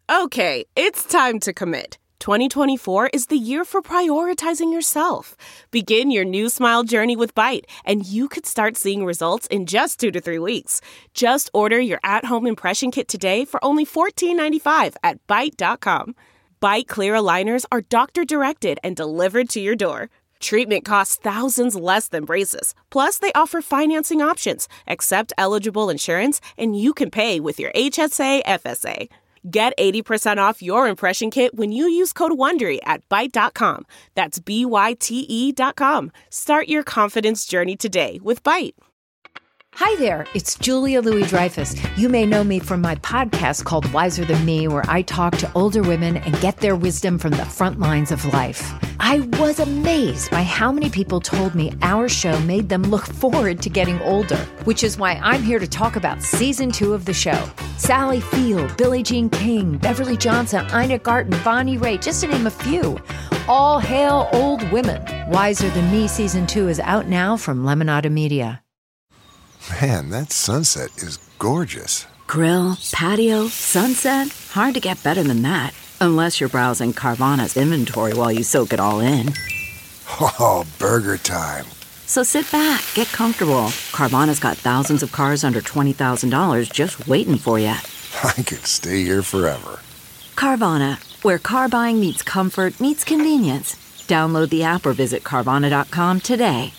Okay, it's time to commit. 2024 is the year for prioritizing yourself. Begin your new smile journey with Byte, and you could start seeing results in just 2 to 3 weeks. Just order your at-home impression kit today for only $14.95 at Byte.com. Byte Clear aligners are doctor-directed and delivered to your door. Treatment costs thousands less than braces. Plus, they offer financing options, accept eligible insurance, and you can pay with your HSA FSA. Get 80% off your impression kit when you use code WONDERY at Byte.com. That's BYTE.com. Start your confidence journey today with Byte. Hi there, it's Julia Louis-Dreyfus. You may know me from my podcast called Wiser Than Me, where I talk to older women and get their wisdom from the front lines of life. I was amazed by how many people told me our show made them look forward to getting older, which is why I'm here to talk about season 2 of the show. Sally Field, Billie Jean King, Beverly Johnson, Ina Garten, Bonnie Raitt, just to name a few. All hail old women. Wiser Than Me season 2 is out now from Lemonada Media. Man, that sunset is gorgeous. Grill, patio, sunset. Hard to get better than that. Unless you're browsing Carvana's inventory while you soak it all in. Oh, burger time. So sit back, get comfortable. Carvana's got thousands of cars under $20,000 just waiting for you. I could stay here forever. Carvana, where car buying meets comfort meets convenience. Download the app or visit Carvana.com today.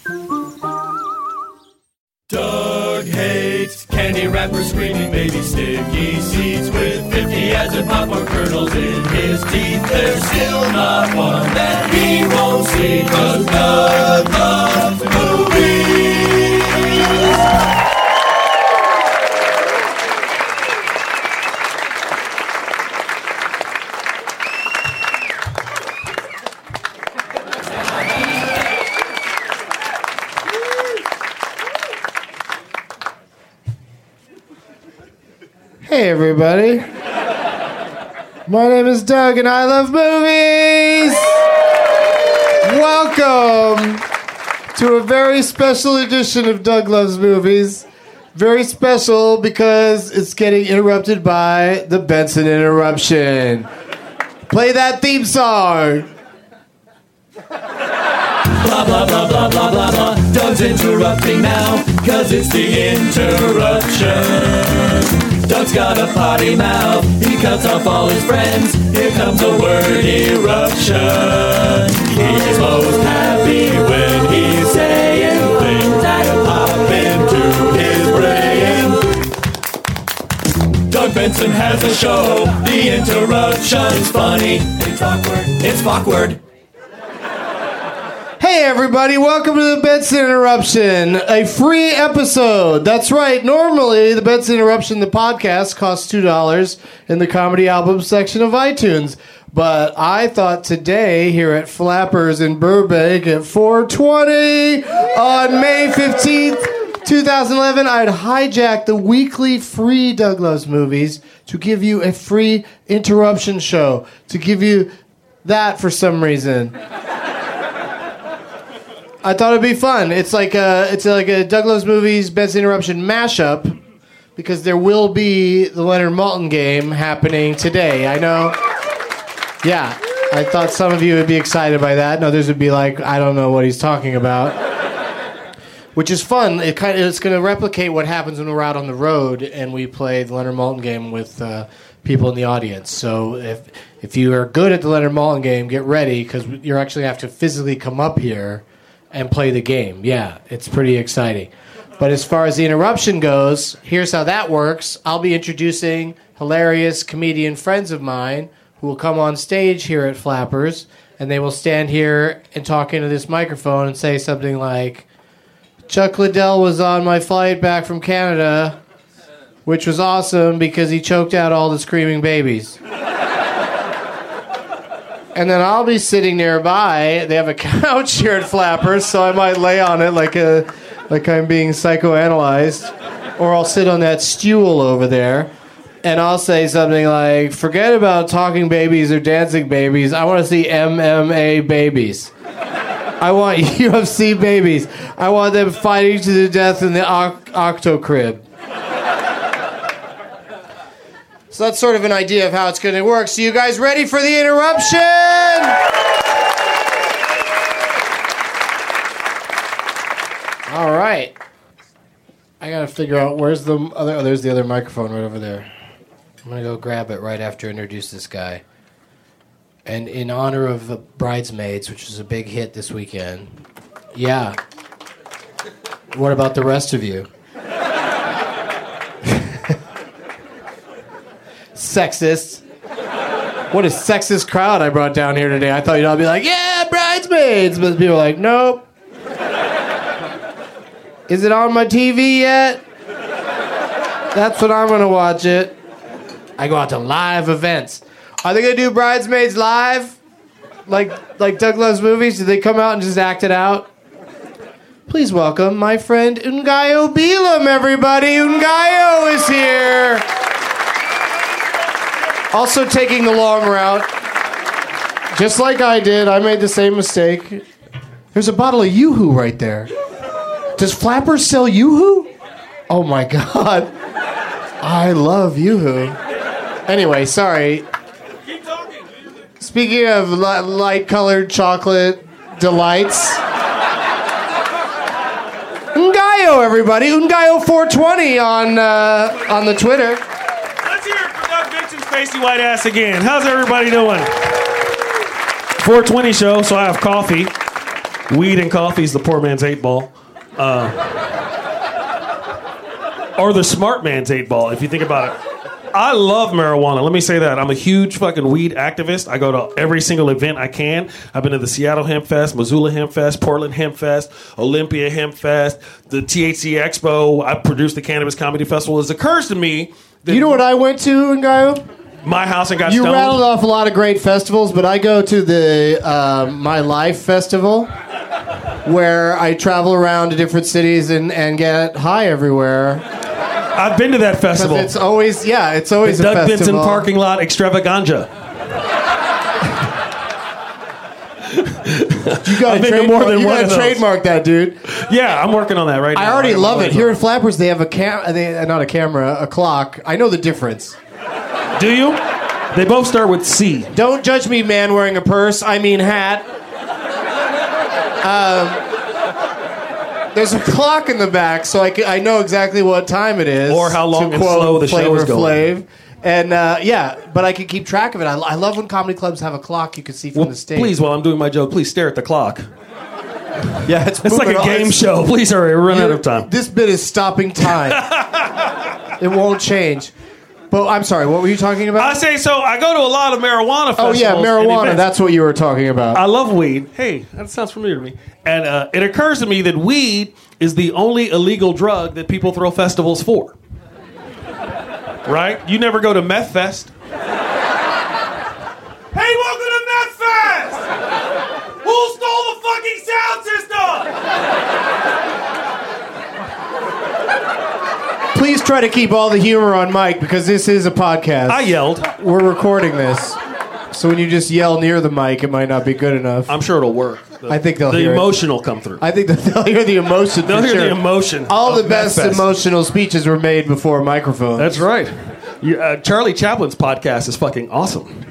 Doug hates candy wrappers, screaming baby sticky seeds with 50 as in popcorn kernels in his teeth. There's still not one that he won't see, 'cause Doug loves movies. Hey everybody, my name is Doug and I love movies! Welcome to a very special edition of Doug Loves Movies. Very special because it's getting interrupted by the Benson interruption. Play that theme song! Blah, blah, blah, blah, blah, blah, blah. Doug's interrupting now, 'cause it's the interruption. Doug's got a potty mouth, he cuts off all his friends. Here comes a word eruption. He's most happy when he's saying things that pop into his brain. Doug Benson has a show, the interruption's funny. It's awkward. It's awkward. Hey everybody, welcome to the Benson Interruption, a free episode. That's right, normally the Benson Interruption, the podcast, costs $2 in the comedy album section of iTunes. But I thought today, here at Flappers in Burbank at 420 on May 15th, 2011, I'd hijack the weekly free Doug Loves Movies to give you a free interruption show, to give you that for some reason. I thought it'd be fun. It's like a Doug Loves Movies Benson Interruption mashup, because there will be the Leonard Maltin game happening today. I know. Yeah, I thought some of you would be excited by that. And others would be like, I don't know what he's talking about. Which is fun. It's going to replicate what happens when we're out on the road and we play the Leonard Maltin game with people in the audience. So if you are good at the Leonard Maltin game, get ready, because you actually have to physically come up here and play the game. Yeah, it's pretty exciting. But as far as the interruption goes, here's how that works. I'll be introducing hilarious comedian friends of mine who will come on stage here at Flappers, and they will stand here and talk into this microphone and say something like, Chuck Liddell was on my flight back from Canada, which was awesome because he choked out all the screaming babies. And then I'll be sitting nearby. They have a couch here at Flappers, so I might lay on it like I'm being psychoanalyzed. Or I'll sit on that stool over there, and I'll say something like, forget about talking babies or dancing babies. I want to see MMA babies. I want UFC babies. I want them fighting to the death in the Octo Crib. So that's sort of an idea of how it's going to work. So you guys ready for the interruption? All right. I got to figure out where's the other... Oh, there's the other microphone right over there. I'm going to go grab it right after I introduce this guy. And in honor of Bridesmaids, which is a big hit this weekend. Yeah. What about the rest of you? Sexist. What a sexist crowd I brought down here today. I thought you'd all be like, yeah, Bridesmaids. But people are like, nope. Is it on my TV yet? That's when I'm going to watch it. I go out to live events. Are they going to do Bridesmaids live? Like Doug Loves Movies? Do they come out and just act it out? Please welcome my friend Ngayo Belam, everybody. Ngayo is here. Also taking the long route. Just like I did, I made the same mistake. There's a bottle of Yoo-Hoo right there. Does Flappers sell Yoo-Hoo? Oh my God. I love Yoo-Hoo. Anyway, sorry. Keep talking. Speaking of light-colored chocolate delights. Ngayo, everybody. Ngayo420 on the Twitter. Let's hear it for Doug Vincent's pasty white ass again. How's everybody doing? 420 show, so I have coffee. Weed and coffee is the poor man's 8-ball. Or the smart man's 8-ball, if you think about it. I love marijuana. Let me say that. I'm a huge fucking weed activist. I go to every single event I can. I've been to the Seattle Hemp Fest, Missoula Hemp Fest, Portland Hemp Fest, Olympia Hemp Fest, the THC Expo. I produced the Cannabis Comedy Festival. It occurs to me that... You know what I went to, Ngayo? My house and got You stoned. rattled off a lot of great festivals, but I go to the My Life Festival, where I travel around to different cities and get high everywhere. I've been to that festival. It's always the a Doug festival. Vincent parking lot extravaganza. You got to trademark that, dude. Yeah, I'm working on that right now. I already love it. Here at Flappers, they have a clock. I know the difference. Do you? They both start with C. Don't judge me, man wearing a purse. I mean hat. There's a clock in the back, so I know exactly what time it is. Or how long and slow the show is going. And but I can keep track of it. I love when comedy clubs have a clock you can see from the stage. Please, while I'm doing my joke, please stare at the clock. Yeah, it's like a game show. Please hurry, we're running out of time. This bit is stopping time. It won't change. But I'm sorry, what were you talking about? I say so. I go to a lot of marijuana festivals. Oh yeah, marijuana. That's what you were talking about. I love weed. Hey, that sounds familiar to me. And it occurs to me that weed is the only illegal drug that people throw festivals for. Right? You never go to Meth Fest. Hey, welcome to Meth Fest! Who stole the fucking sound system? Please try to keep all the humor on mic because this is a podcast. I yelled. We're recording this. So when you just yell near the mic, it might not be good enough. I'm sure it'll work. I think they'll hear hear the emotion will come through. I think they'll hear the emotion. They'll for hear sure. the emotion. All the of best Meth Fest. emotional speeches were made before microphones. That's right. Charlie Chaplin's podcast is fucking awesome.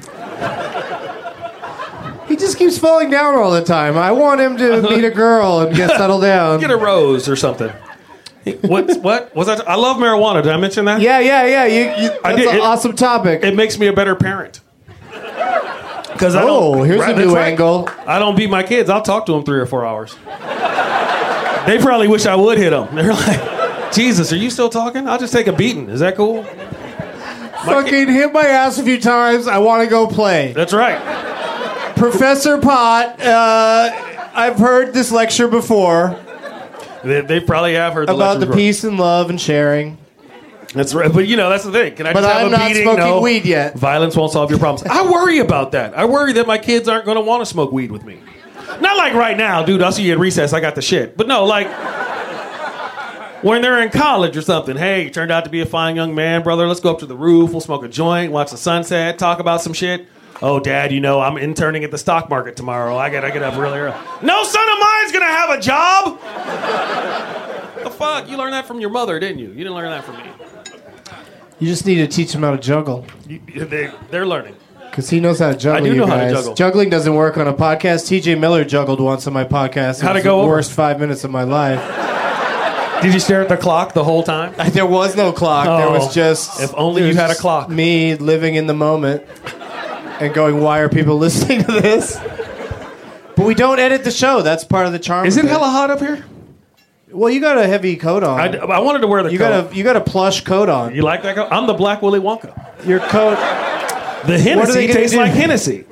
He just keeps falling down all the time. I want him to meet a girl and get settled down. Get a rose or something. What was that? I love marijuana. Did I mention that? Yeah. That's an awesome topic. It makes me a better parent. Because here's a new angle. I don't beat my kids. I'll talk to them 3 or 4 hours. They probably wish I would hit them. They're like, Jesus, are you still talking? I'll just take a beating. Is that cool? Fucking hit my ass a few times. I want to go play. That's right. Professor Pot, I've heard this lecture before. They probably have heard the about the before. peace and love and sharing. That's right, but that's the thing. Can I but just have I'm a not beating? smoking No. weed yet. Violence won't solve your problems. I worry about that. I worry that my kids aren't going to want to smoke weed with me. Not like right now, dude. I'll see you at recess. I got the shit. But no, like when they're in college or something. Hey, you turned out to be a fine young man, brother. Let's go up to the roof. We'll smoke a joint, watch the sunset, talk about some shit. Oh, Dad, I'm interning at the stock market tomorrow. I get up really early. No son of mine's going to have a job. The fuck? You learned that from your mother, didn't you? You didn't learn that from me. You just need to teach him how to juggle. They're learning. Because he knows how to juggle. I do know you how to guys. juggle. Juggling doesn't work on a podcast. TJ Miller juggled once on my podcast. How'd it was go the over? worst 5 minutes of my life. Did you stare at the clock the whole time? There was no clock. There was just... If only you had a clock. Me living in the moment and going, why are people listening to this? But we don't edit the show. That's part of the charm. Is of it hella hot up here? Well, you got a heavy coat on. I wanted to wear the coat. You got a plush coat on. You like that coat? I'm the Black Willy Wonka. Your coat... The Hennessy tastes like Hennessy.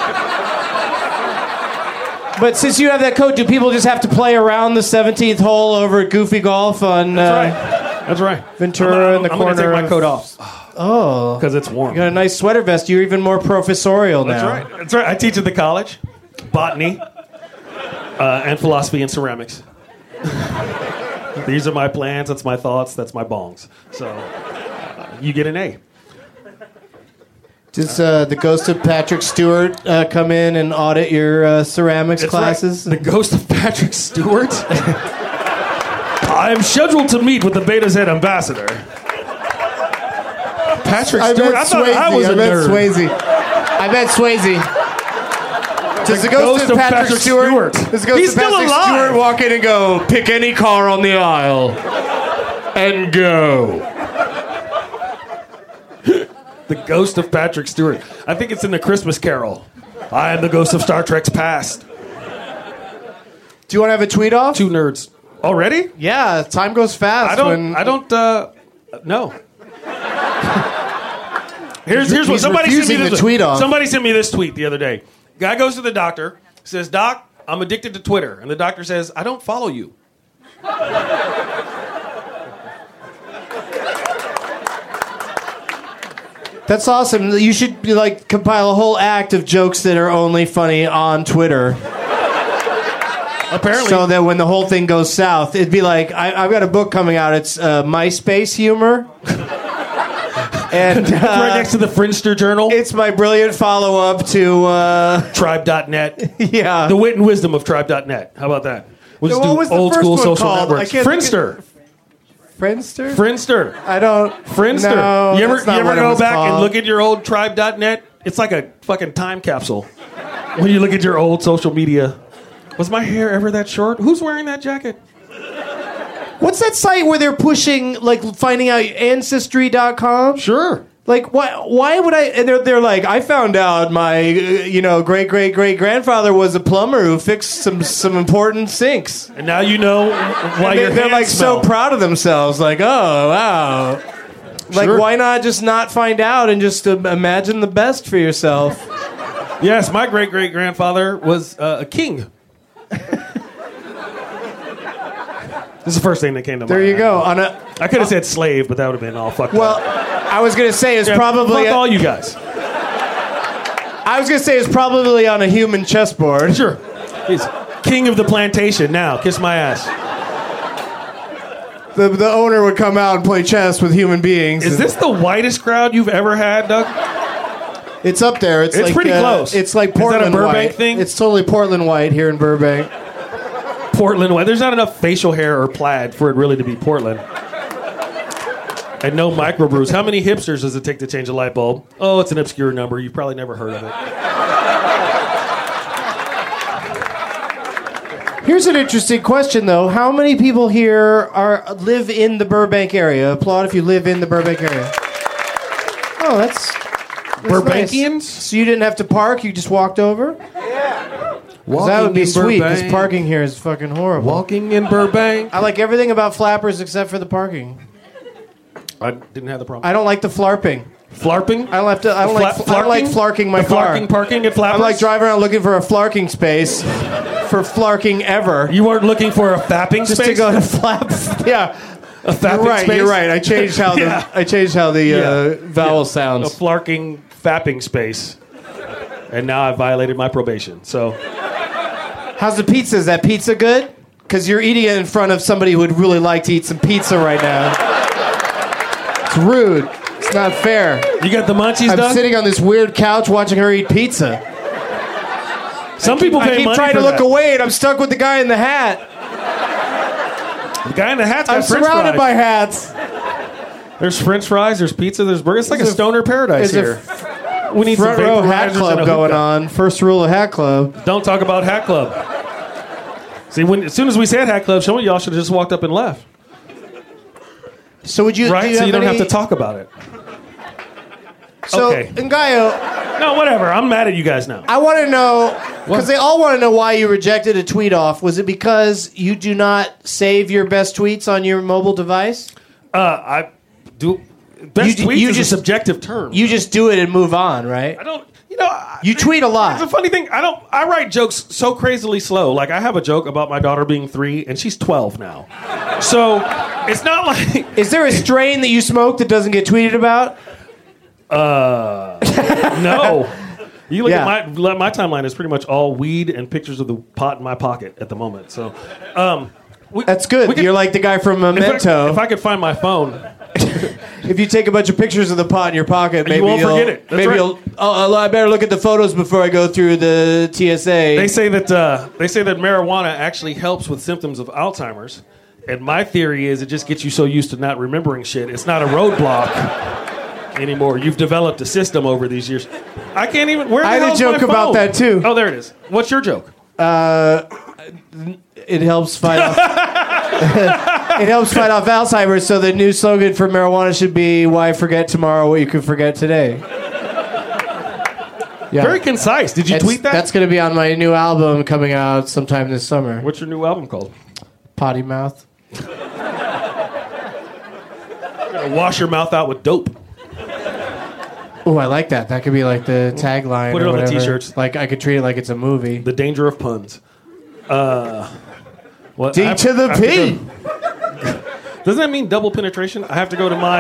But since you have that coat, do people just have to play around the 17th hole over at Goofy Golf on That's right. Ventura in the corner? I'm going to take my coat off. Oh. Because it's warm. You got a nice sweater vest. You're even more professorial now. That's right. I teach at the college. Botany. And philosophy and ceramics. These are my plans. That's my thoughts. That's my bongs. So you get an A. Does the ghost of Patrick Stewart come in and audit your ceramics classes? Right. The ghost of Patrick Stewart? I am scheduled to meet with the Beta Z ambassador. Patrick Stewart? I thought I was a nerd. I bet Swayze. Does the ghost of Patrick Stewart? Does the ghost of Patrick Stewart walk in and go, pick any car on the aisle and go? The ghost of Patrick Stewart. I think it's in the Christmas Carol. I am the ghost of Star Trek's past. Do you want to have a tweet off? Two nerds. Already? Yeah, time goes fast. I don't no. Here's what somebody sent me this tweet off. Somebody sent me this tweet the other day. Guy goes to the doctor, says, "Doc, I'm addicted to Twitter." And the doctor says, "I don't follow you." That's awesome. You should compile a whole act of jokes that are only funny on Twitter. Apparently. So that when the whole thing goes south, it'd be like, I've got a book coming out. It's MySpace humor. And it's right next to the Friendster Journal. It's my brilliant follow-up to... Tribe.net. Yeah. The wit and wisdom of Tribe.net. How about that? We'll just what was do the old first school one social called? networks. Friendster. Friendster? Friendster. I don't... Friendster. No, you ever that's not what it go was back called. and look at your old Tribe.net? It's like a fucking time capsule. When you look at your old social media. Was my hair ever that short? Who's wearing that jacket? What's that site where they're pushing, finding out Ancestry.com? Sure. Why would I... And they're like, I found out my, great-great-great-grandfather was a plumber who fixed some important sinks. And now you know why they're like so proud of themselves. Like, oh, wow. Sure. Why not just not find out and just imagine the best for yourself? Yes, my great-great-grandfather was a king. This is the first thing that came to mind. There you go. I could have said slave, but that would have been all fucked up. Well, I was going to say it's probably... Fuck all you guys. I was going to say it's probably on a human chessboard. Sure. He's king of the plantation now. Kiss my ass. The owner would come out and play chess with human beings. Is this the whitest crowd you've ever had, Doug? It's up there. It's pretty close. It's like Portland Is that a Burbank white. thing? It's totally Portland white here in Burbank. Portland white. There's not enough facial hair or plaid for it really to be Portland. And no microbrews. How many hipsters does it take to change a light bulb? Oh, it's an obscure number. You've probably never heard of it. Here's an interesting question, though. How many people here live in the Burbank area? Applaud if you live in the Burbank area. Oh, that's Burbankians? Nice. So you didn't have to park? You just walked over? Yeah. That would be sweet, because Burbank. parking here is fucking horrible. Walking in Burbank. I like everything about Flappers except for the parking. I didn't have the problem. I don't like the flarping. Flarping? I don't like flarking my car. Parking at Flappers? I'm like driving around looking for a flarking space for flarking ever. You weren't looking for a fapping Just space? to go to flap. Yeah. A fapping space? You're right. I changed how the vowel sounds. A flarking fapping space. And now I've violated my probation. So, how's the pizza? Is that pizza good? Because you're eating it in front of somebody who would really like to eat some pizza right now. It's rude. It's not fair. You got the munchies, Doug? I'm sitting on this weird couch watching her eat pizza. Some people pay I keep money trying for to look that. away, and I'm stuck with the guy in the hat. The guy in the hat's got I'm French surrounded fries. by hats. There's French fries. There's pizza. There's burgers. It's like a stoner paradise here. We need Front some row hat vaporizers and club a going hookah. on. First rule of hat club. Don't talk about Hat Club. See, as soon as we said Hat Club, some of y'all should have just walked up and left. So would you? Right? Do So you don't any- have to talk about it. So, Okay. Ngaio, No, whatever. I'm mad at you guys now. I want to know, because they all want to know why you rejected a tweet off. Was it because you do not save your best tweets on your mobile device? I do. Best You- tweets you is just- a subjective term. You just do it and move on, right? I don't. You know. You tweet a lot. It's a funny thing. I write jokes so crazily slow. Like I have a joke about my daughter being 3 and she's 12 now. So it's not like. Is there a strain that you smoke that doesn't get tweeted about? No. You look Yeah. at my timeline is pretty much all weed and pictures of the pot in my pocket at the moment. So, That's good. You're like the guy from Memento. If I could find my phone, If you take a bunch of pictures of the pot in your pocket, maybe won't you'll forget it. That's maybe right. you'll. Oh, I better look at the photos before I go through the TSA. they say that marijuana actually helps with symptoms of Alzheimer's. And my theory is it just gets you so used to not remembering shit. It's not a roadblock anymore. You've developed a system over these years. I can't even. Where the I had a hell's joke my about phone? that, too. Oh, there it is. What's your joke? It helps fight off. It helps fight off Alzheimer's. So the new slogan for marijuana should be "Why forget tomorrow what you could forget today." Yeah. Very concise. Did you tweet that? That's going to be on my new album coming out sometime this summer. What's your new album called? Potty Mouth. Wash your mouth out with dope. Oh, I like that. That could be like the tagline. Put it or on the whatever. t-shirts. Like I could treat it like it's a movie. The danger of puns. What? D to the P. Doesn't that mean double penetration? I have to go to my.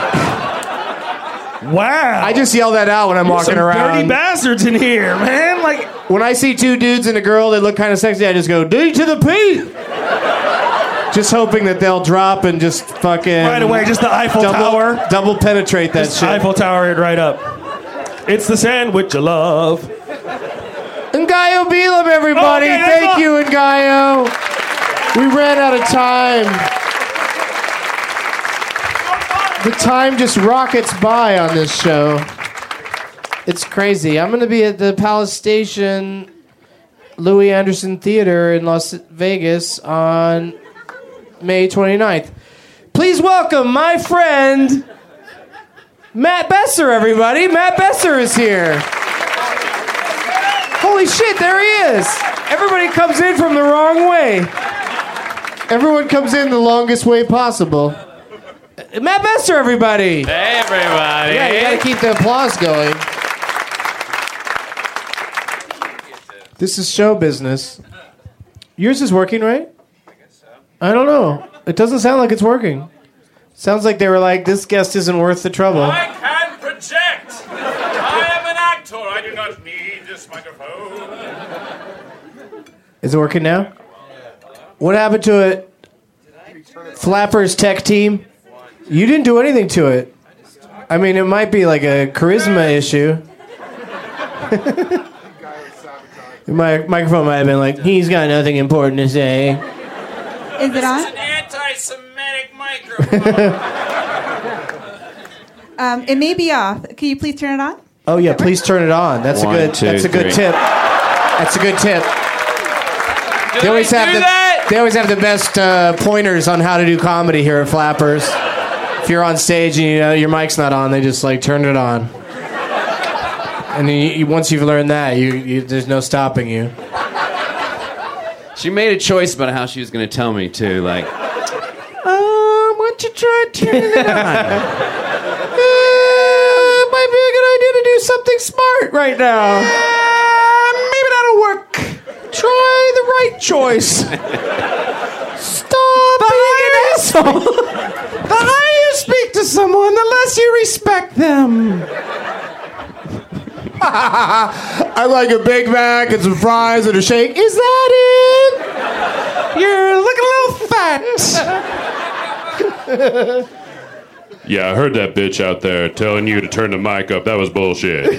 Wow. I just yell that out when I'm walking Some around. dirty bastards in here, man. Like When I see two dudes and a girl that look kind of sexy, I just go D to the P. Just hoping that they'll drop and just fucking right away, just the Eiffel Tower. double penetrate that Just shit. Eiffel Tower it right up. It's the sandwich you love. Ngaio Belam, everybody. Okay, that's Thank all. you, Ngaio. We ran out of time. The time just rockets by on this show. It's crazy. I'm going to be at the Palace Station Louis Anderson Theater in Las Vegas on May 29th. Please welcome my friend Matt Besser, everybody. Matt Besser is here. Holy shit, there he is. Everybody comes in from the wrong way. Everyone comes in the longest way possible. Matt Besser, everybody. Hey, everybody. Yeah, you gotta keep the applause going. This is show business. Yours is working, right? I guess so. I don't know. It doesn't sound like it's working. Sounds like they were like, this guest isn't worth the trouble. I can project. I am an actor. I do not need this microphone. Is it working now? What happened to it? Flappers tech team? You didn't do anything to it. I mean, it might be like a charisma issue. My microphone might have been like, he's got nothing important to say. Is it on? It's an anti-Semitic microphone. It may be off. Can you please turn it on? Oh yeah, please turn it on. That's One, a good. two, That's a good three. tip. That's a good tip. Did They always I have do that? They always have the best pointers on how to do comedy here at Flappers. If you're on stage and you know your mic's not on, they just like turn it on. And then once you've learned that, you there's no stopping you. She made a choice about how she was going to tell me, too. Like, Why don't you try turning it on? Might be a good idea to do something smart right now. Maybe that'll work. Try the right choice. Stop being an asshole. The higher you speak to someone, the less you respect them. I like a Big Mac and some fries and a shake. Is that it? You're looking a little fat. Yeah, I heard that bitch out there telling you to turn the mic up. That was bullshit.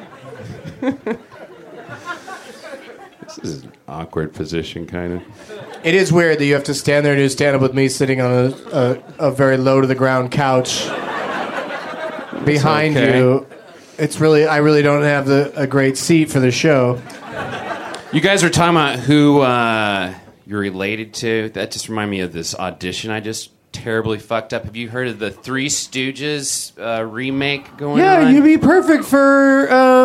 this is an awkward position, kind of. It is weird that you have to stand there and do stand-up with me sitting on a very low-to-the-ground couch behind you. It's really, I really don't have a great seat for the show. You guys were talking about who you're related to. That just reminded me of this audition I just terribly fucked up. Have you heard of the Three Stooges remake going on? Yeah, you'd be perfect for...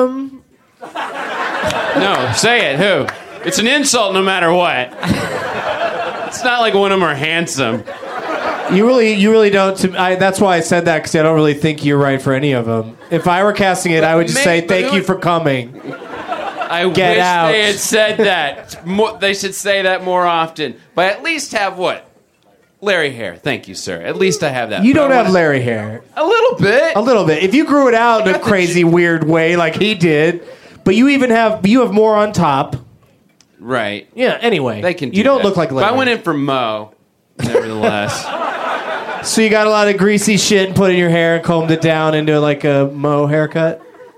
No, say it. Who? It's an insult no matter what. It's not like one of them are handsome. You really don't. That's why I said that, because I don't really think you're right for any of them. If I were casting it, I would just say thank you for coming. I wish they had said that. They should say that more often. But at least have what? Larry hair. Thank you, sir. At least I have that. You don't have Larry hair. A little bit. A little bit. If you grew it out in a crazy, weird way like he did, but you have more on top. Right. Yeah. Anyway, they can. You don't look like Larry. But I went in for Mo, nevertheless. So you got a lot of greasy shit and put in your hair and combed it down into like a Mo haircut?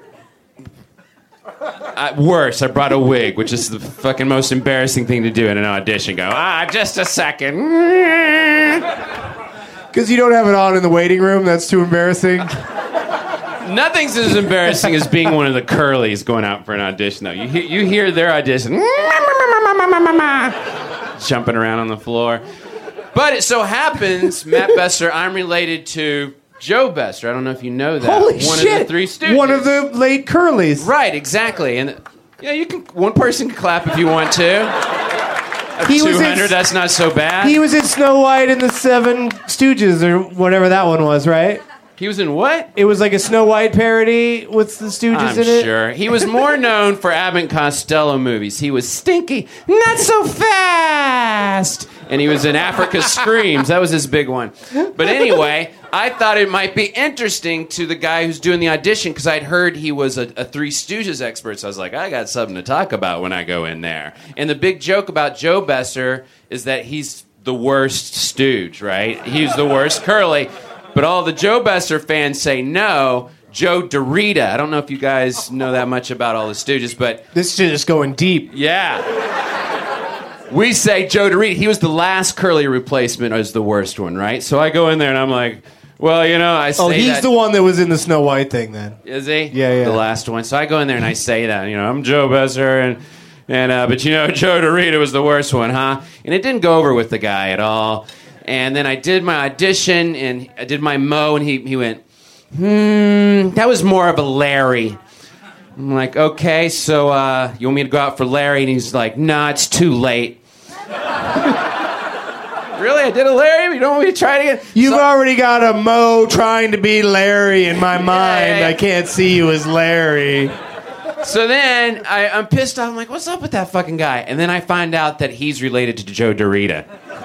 Worse, I brought a wig, which is the fucking most embarrassing thing to do in an audition. Go, just a second. Because you don't have it on in the waiting room? That's too embarrassing? Nothing's as embarrassing as being one of the curlies going out for an audition, though. You hear their audition. Jumping around on the floor. But it so happens, Matt Besser, I'm related to Joe Besser. I don't know if you know that. Holy one shit. Of the Three Stooges. One of the late Curlies. Right, exactly. And you can. One person can clap if you want to. He 200, that's not so bad. He was in Snow White and the Seven Stooges, or whatever that one was, right? He was in what? It was like a Snow White parody with the Stooges in it. I'm sure. He was more known for Abbott and Costello movies. He was Stinky, Not So Fast. And he was in Africa Screams. That was his big one. But anyway, I thought it might be interesting to the guy who's doing the audition, because I'd heard he was a Three Stooges expert. So I was like, I got something to talk about when I go in there. And the big joke about Joe Besser is that he's the worst stooge, right? He's the worst curly. But all the Joe Besser fans say no. Joe DeRita. I don't know if you guys know that much about all the Stooges, but... This shit is going deep. Yeah. We say Joe DeRita. He was the last curly replacement as the worst one, right? So I go in there and I'm like, well, I say he's the one that was in the Snow White thing then. Is he? Yeah. The last one. So I go in there and I say that, I'm Joe Besser, but Joe DeRita was the worst one, huh? And it didn't go over with the guy at all. And then I did my audition, and I did my Mo, and he went, that was more of a Larry. I'm like, okay, so you want me to go out for Larry? And he's like, nah, it's too late. Really? I did a Larry? You don't want me to try it again? You've already got a Mo trying to be Larry in my mind. Yeah. I can't see you as Larry. So then I'm pissed off. I'm like, what's up with that fucking guy? And then I find out that he's related to Joe DeRita.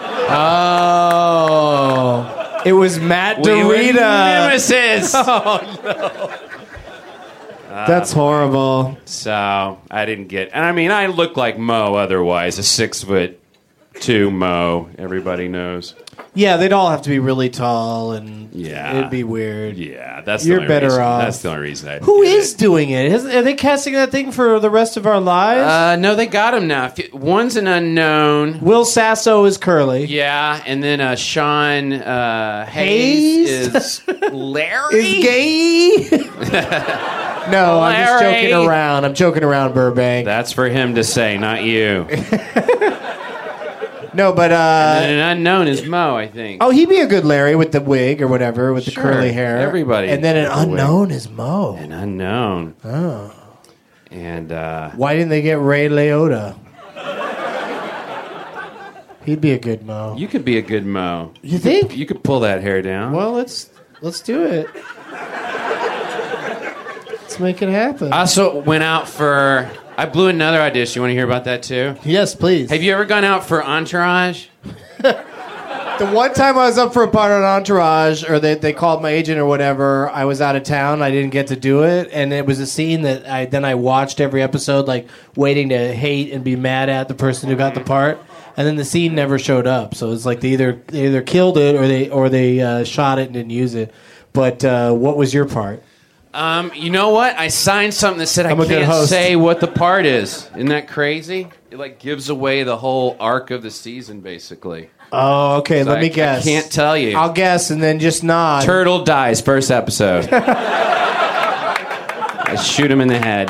Oh. It was Matt DeRita. Nemesis. Oh, no. That's horrible. So I didn't get... And I look like Mo otherwise. A 6'2" Mo. Everybody knows. Yeah, they'd all have to be really tall, and yeah, it'd be weird. Yeah, that's You're the only better reason. off. That's the only reason I Who is doing it? Are they casting that thing for the rest of our lives? No, they got him now. One's an unknown. Will Sasso is Curly. Yeah, and then Sean Hayes is Larry. Is gay? No, I'm just joking around. I'm joking around, Burbank. That's for him to say, not you. No, but... and then an unknown is Mo, I think. Oh, he'd be a good Larry with the wig or whatever, with the curly hair. Everybody. And then an unknown is Mo. An unknown. Oh. And, why didn't they get Ray Liotta? He'd be a good Mo. You could be a good Mo. You think? You could pull that hair down. Well, let's do it. Let's make it happen. I also went out for... I blew another audition. You want to hear about that too? Yes, please. Have you ever gone out for Entourage? The one time I was up for a part on Entourage, or they called my agent or whatever, I was out of town. I didn't get to do it, and it was a scene that I watched every episode, like waiting to hate and be mad at the person who got the part, and then the scene never showed up. So it's like they either killed it or they shot it and didn't use it. But what was your part? You know what? I signed something that said I can't say what the part is. Isn't that crazy? like gives away the whole arc of the season, basically. Oh, okay. So Let me guess. I can't tell you. I'll guess and then just nod. Turtle dies first episode. I shoot him in the head.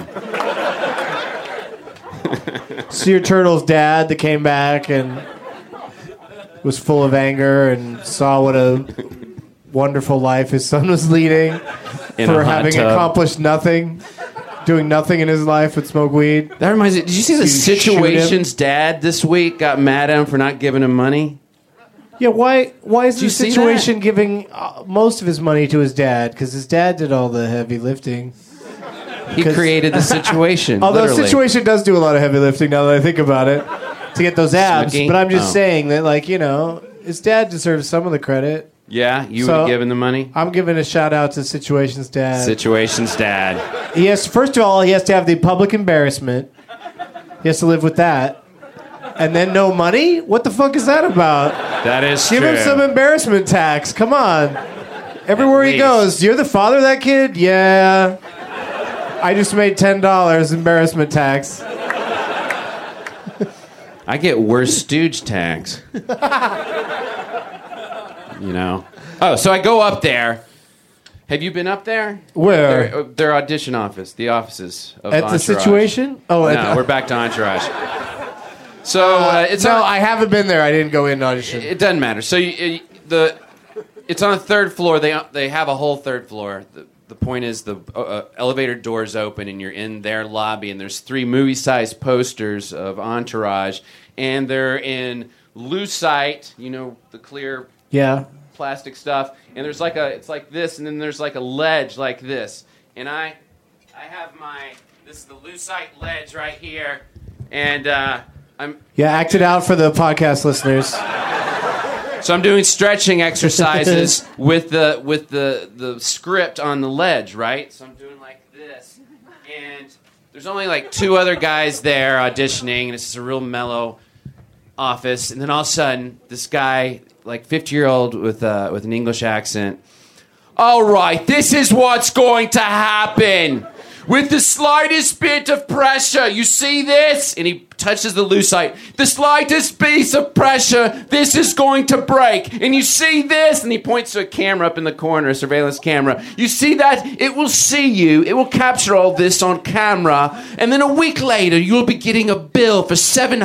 So your turtle's dad that came back and was full of anger and saw what a wonderful life his son was leading for having accomplished nothing, doing nothing in his life but smoke weed. That reminds me. Did you see the Situation's dad this week got mad at him for not giving him money? Yeah, why is Did you the see Situation giving most of his money to his dad? Because his dad did all the heavy lifting. He created the Situation. Although literally. Situation does do a lot of heavy lifting now that I think about it to get those abs. Smokey? But I'm just Oh. saying that, like, you know, his dad deserves some of the credit. Yeah, you So- would have given the money? I'm giving a shout out to Situation's dad. Situation's dad. He has, first of all, he has to have the public embarrassment. He has to live with that. And then no money? What the fuck is that about? That is Give true. him some embarrassment tax. Come on. Everywhere he least. goes, you're the father of that kid? Yeah. I just made $10 embarrassment tax. I get worse stooge tags. You know? Oh, so I go up there. Have you been up there? Where? Their audition office, the offices of At the Entourage. Situation? Oh, No, we're back to Entourage. So it's no, on, I haven't been there. I didn't go in to audition. It doesn't matter. So it's on the third floor. They have a whole third floor. The point is the elevator doors open and you're in their lobby and there's 3 movie-sized posters of Entourage and they're in lucite, you know, the clear Yeah. plastic stuff, and there's like it's like this, and then there's like a ledge like this, and I have this is the lucite ledge right here, and Yeah, act it out for the podcast listeners. so I'm doing stretching exercises with the script on the ledge, right? So I'm doing like this, and there's only like 2 other guys there auditioning, and it's just a real mellow office, and then all of a sudden, this guy, like 50-year-old with an English accent, all right, this is what's going to happen. With the slightest bit of pressure, you see this? And he touches the lucite. The slightest piece of pressure, this is going to break. And you see this? And he points to a camera up in the corner, a surveillance camera. You see that? It will see you. It will capture all this on camera. And then a week later, you'll be getting a bill for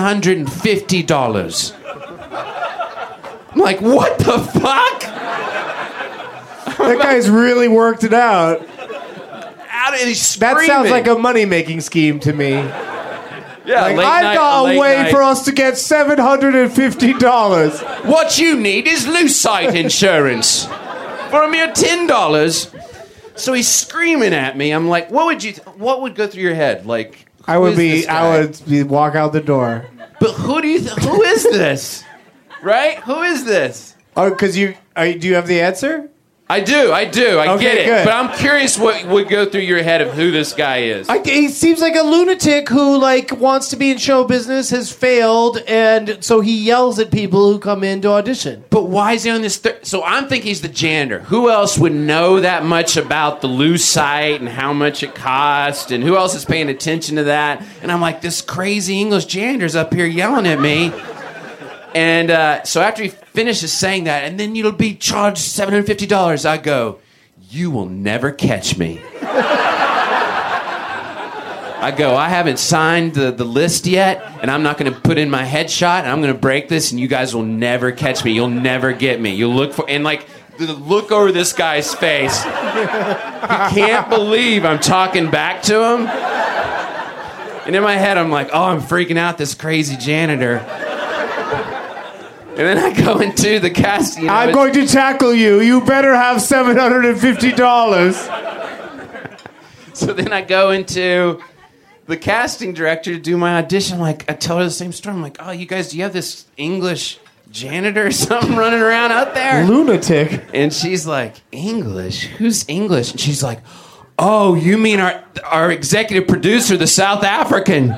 $750. I'm like, what the fuck? That guy's really worked it out. That sounds like a money-making scheme to me. Yeah, like, late I've night- got a late way night. for us to get $750. What you need is lucite insurance for a mere $10. So he's screaming at me. I'm like, what would go through your head? Like, I would walk out the door. But who is this? Right? Who is this? Oh, because do you have the answer? I do. I Okay, get it. good. But I'm curious what would go through your head of who this guy is. He seems like a lunatic who wants to be in show business, has failed, and so he yells at people who come in to audition. But why is he on this? So I'm thinking he's the janitor. Who else would know that much about the lucite and how much it cost, and who else is paying attention to that? And I'm like, this crazy English janitor's up here yelling at me. And so after he finishes saying that, and then you'll be charged $750, I go, you will never catch me. I go, I haven't signed the list yet, and I'm not going to put in my headshot, and I'm going to break this, and you guys will never catch me. You'll never get me. You'll look for, and like, the look over this guy's face. He can't believe I'm talking back to him. And in my head, I'm like, oh, I'm freaking out this crazy janitor. And then I go into the casting. I'm going to tackle you. You better have $750. So then I go into the casting director to do my audition. I tell her the same story. I'm like, oh, you guys, do you have this English janitor or something running around out there? Lunatic. And she's like, English? Who's English? And she's like, oh, you mean our executive producer, the South African?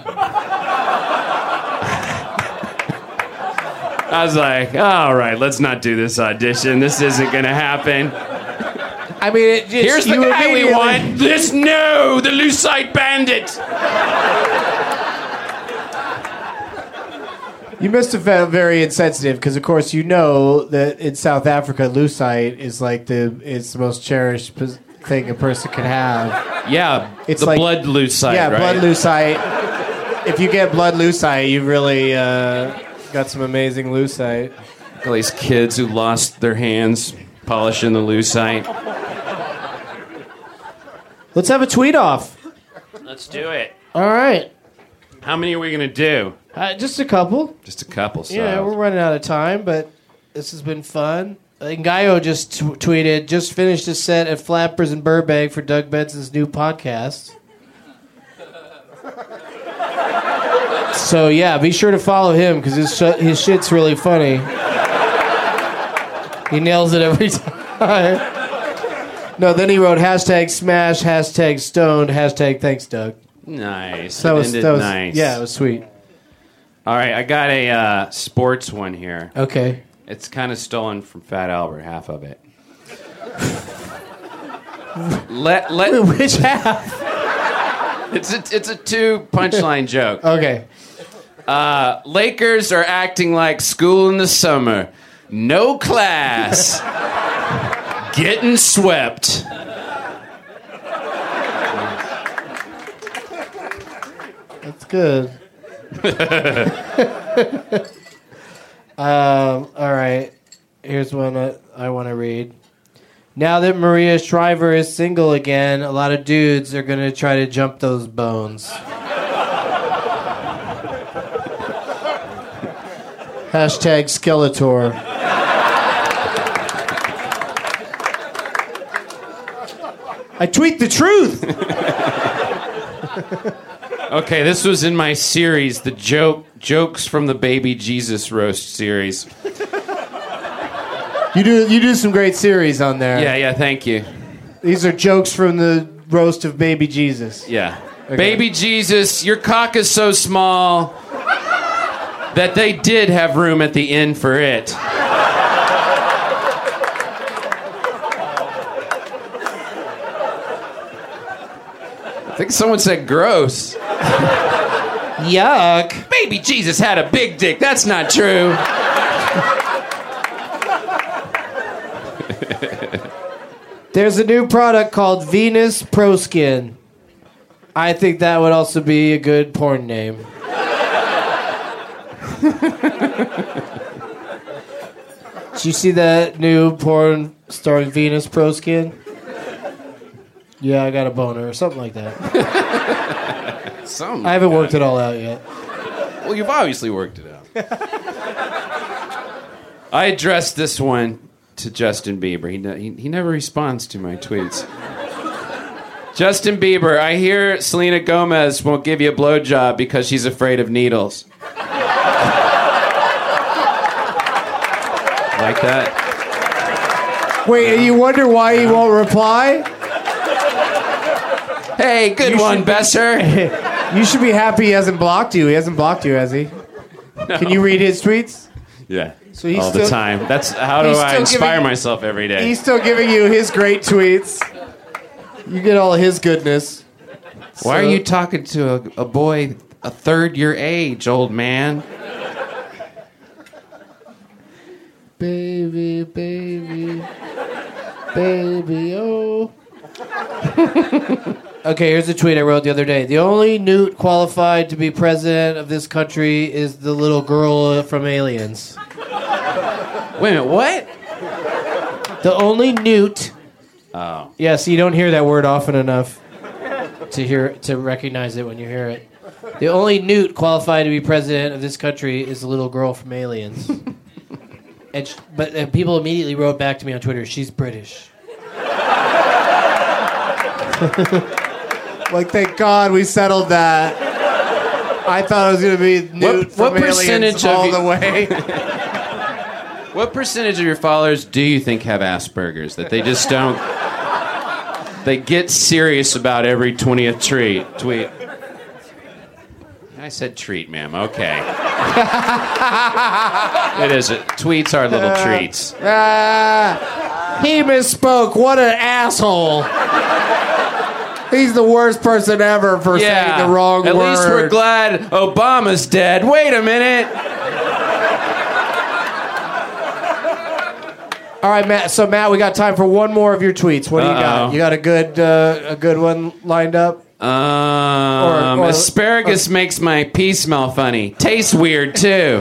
I was like, all right, let's not do this audition. This isn't going to happen. I mean, here's the guy we want. The Lucite Bandit. You must have felt very insensitive because, of course, you know that in South Africa, lucite is like it's the most cherished thing a person can have. Yeah, it's the like blood lucite. Yeah, right? blood lucite. If you get blood lucite, you've really got some amazing lucite. All these kids who lost their hands polishing the lucite. Let's have a tweet off. Let's do it. All right. How many are we going to do? Just a couple. Just a couple. So. Yeah, we're running out of time, but this has been fun. Ngayo just tweeted, just finished a set at Flappers in Burbank for Doug Benson's new podcast. So, yeah, be sure to follow him because his shit's really funny. He nails it every time. No, then he wrote hashtag smash, hashtag stoned, hashtag thanks, Doug. Nice. That was nice. Yeah, it was sweet. All right, I got a sports one here. Okay. It's kind of stolen from Fat Albert, half of it. Which half? It's a 2 punchline joke. Okay. Lakers are acting like school in the summer. No class. Getting swept. That's good. All right. Here's one I want to read. Now that Maria Shriver is single again, a lot of dudes are going to try to jump those bones. Hashtag Skeletor. I tweet the truth. Okay, this was in my series, the jokes from the Baby Jesus roast series. You do some great series on there. Yeah, thank you. These are jokes from the roast of Baby Jesus. Yeah. Okay. Baby Jesus, your cock is so small that they did have room at the inn for it. I think someone said gross. Yuck. Baby Jesus had a big dick. That's not true. There's a new product called Venus Pro Skin. I think that would also be a good porn name. Did you see that new porn starring Venus Pro Skin? Yeah, I got a boner or something like that. I haven't worked it all out yet. Well, you've obviously worked it out. I addressed this one to Justin Bieber. He never responds to my tweets. Justin Bieber, I hear Selena Gomez won't give you a blowjob because she's afraid of needles. Like that? Wait, and you wonder why he won't reply? Hey, good one, Besser. You should be happy he hasn't blocked you. He hasn't blocked you, has he? No. Can you read his tweets? Yeah. So he's all the time. That's how do I inspire myself every day. He's still giving you his great tweets. You get all his goodness. Why are you talking to a boy a third your age, old man? Baby, baby, baby, oh. Okay, here's a tweet I wrote the other day. The only newt qualified to be president of this country is the little girl from Aliens. Wait a minute, what? The only newt. Oh. Yeah, so you don't hear that word often enough to recognize it when you hear it. The only newt qualified to be president of this country is the little girl from Aliens. But people immediately wrote back to me on Twitter, she's British. Like, thank God we settled that. I thought it was going to be Newt from Aliens all the way. What percentage of your followers do you think have Asperger's? That they just don't... They get serious about every 20th tweet. I said treat, ma'am. Okay. It is. Tweets are little treats. He misspoke. What an asshole. He's the worst person ever for saying the wrong word. At least we're glad Obama's dead. Wait a minute. All right, Matt. So, Matt, we got time for one more of your tweets. What do you got? Uh-oh. You got a good one lined up? Asparagus makes my pee smell funny. Tastes weird, too.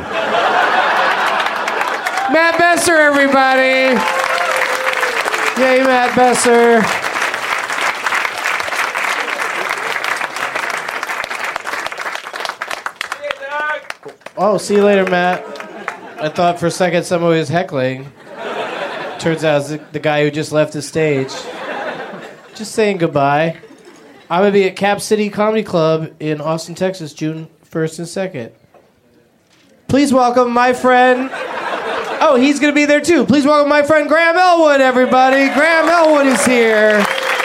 Matt Besser, everybody. Yay, Matt Besser. Oh, see you later, Matt. I thought for a second somebody was heckling. Turns out it's the guy who just left the stage. Just saying goodbye. I'm going to be at Cap City Comedy Club in Austin, Texas, June 1st and 2nd. Please welcome my friend... Oh, he's going to be there too. Please welcome my friend Graham Elwood, everybody. Graham Elwood is here.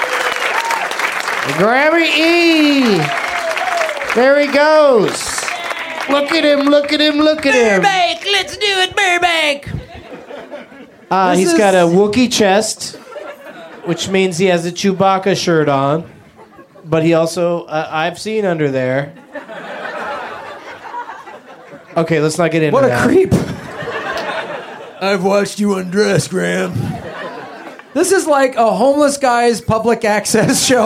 Grammy E. There he goes. Look at him, look at him, look at him. Burbank, let's do it, Burbank. He's got a Wookiee chest, which means he has a Chewbacca shirt on. But he also, I've seen under there. Okay, let's not get into that. What a creep. I've watched you undress, Graham. This is like a homeless guy's public access show.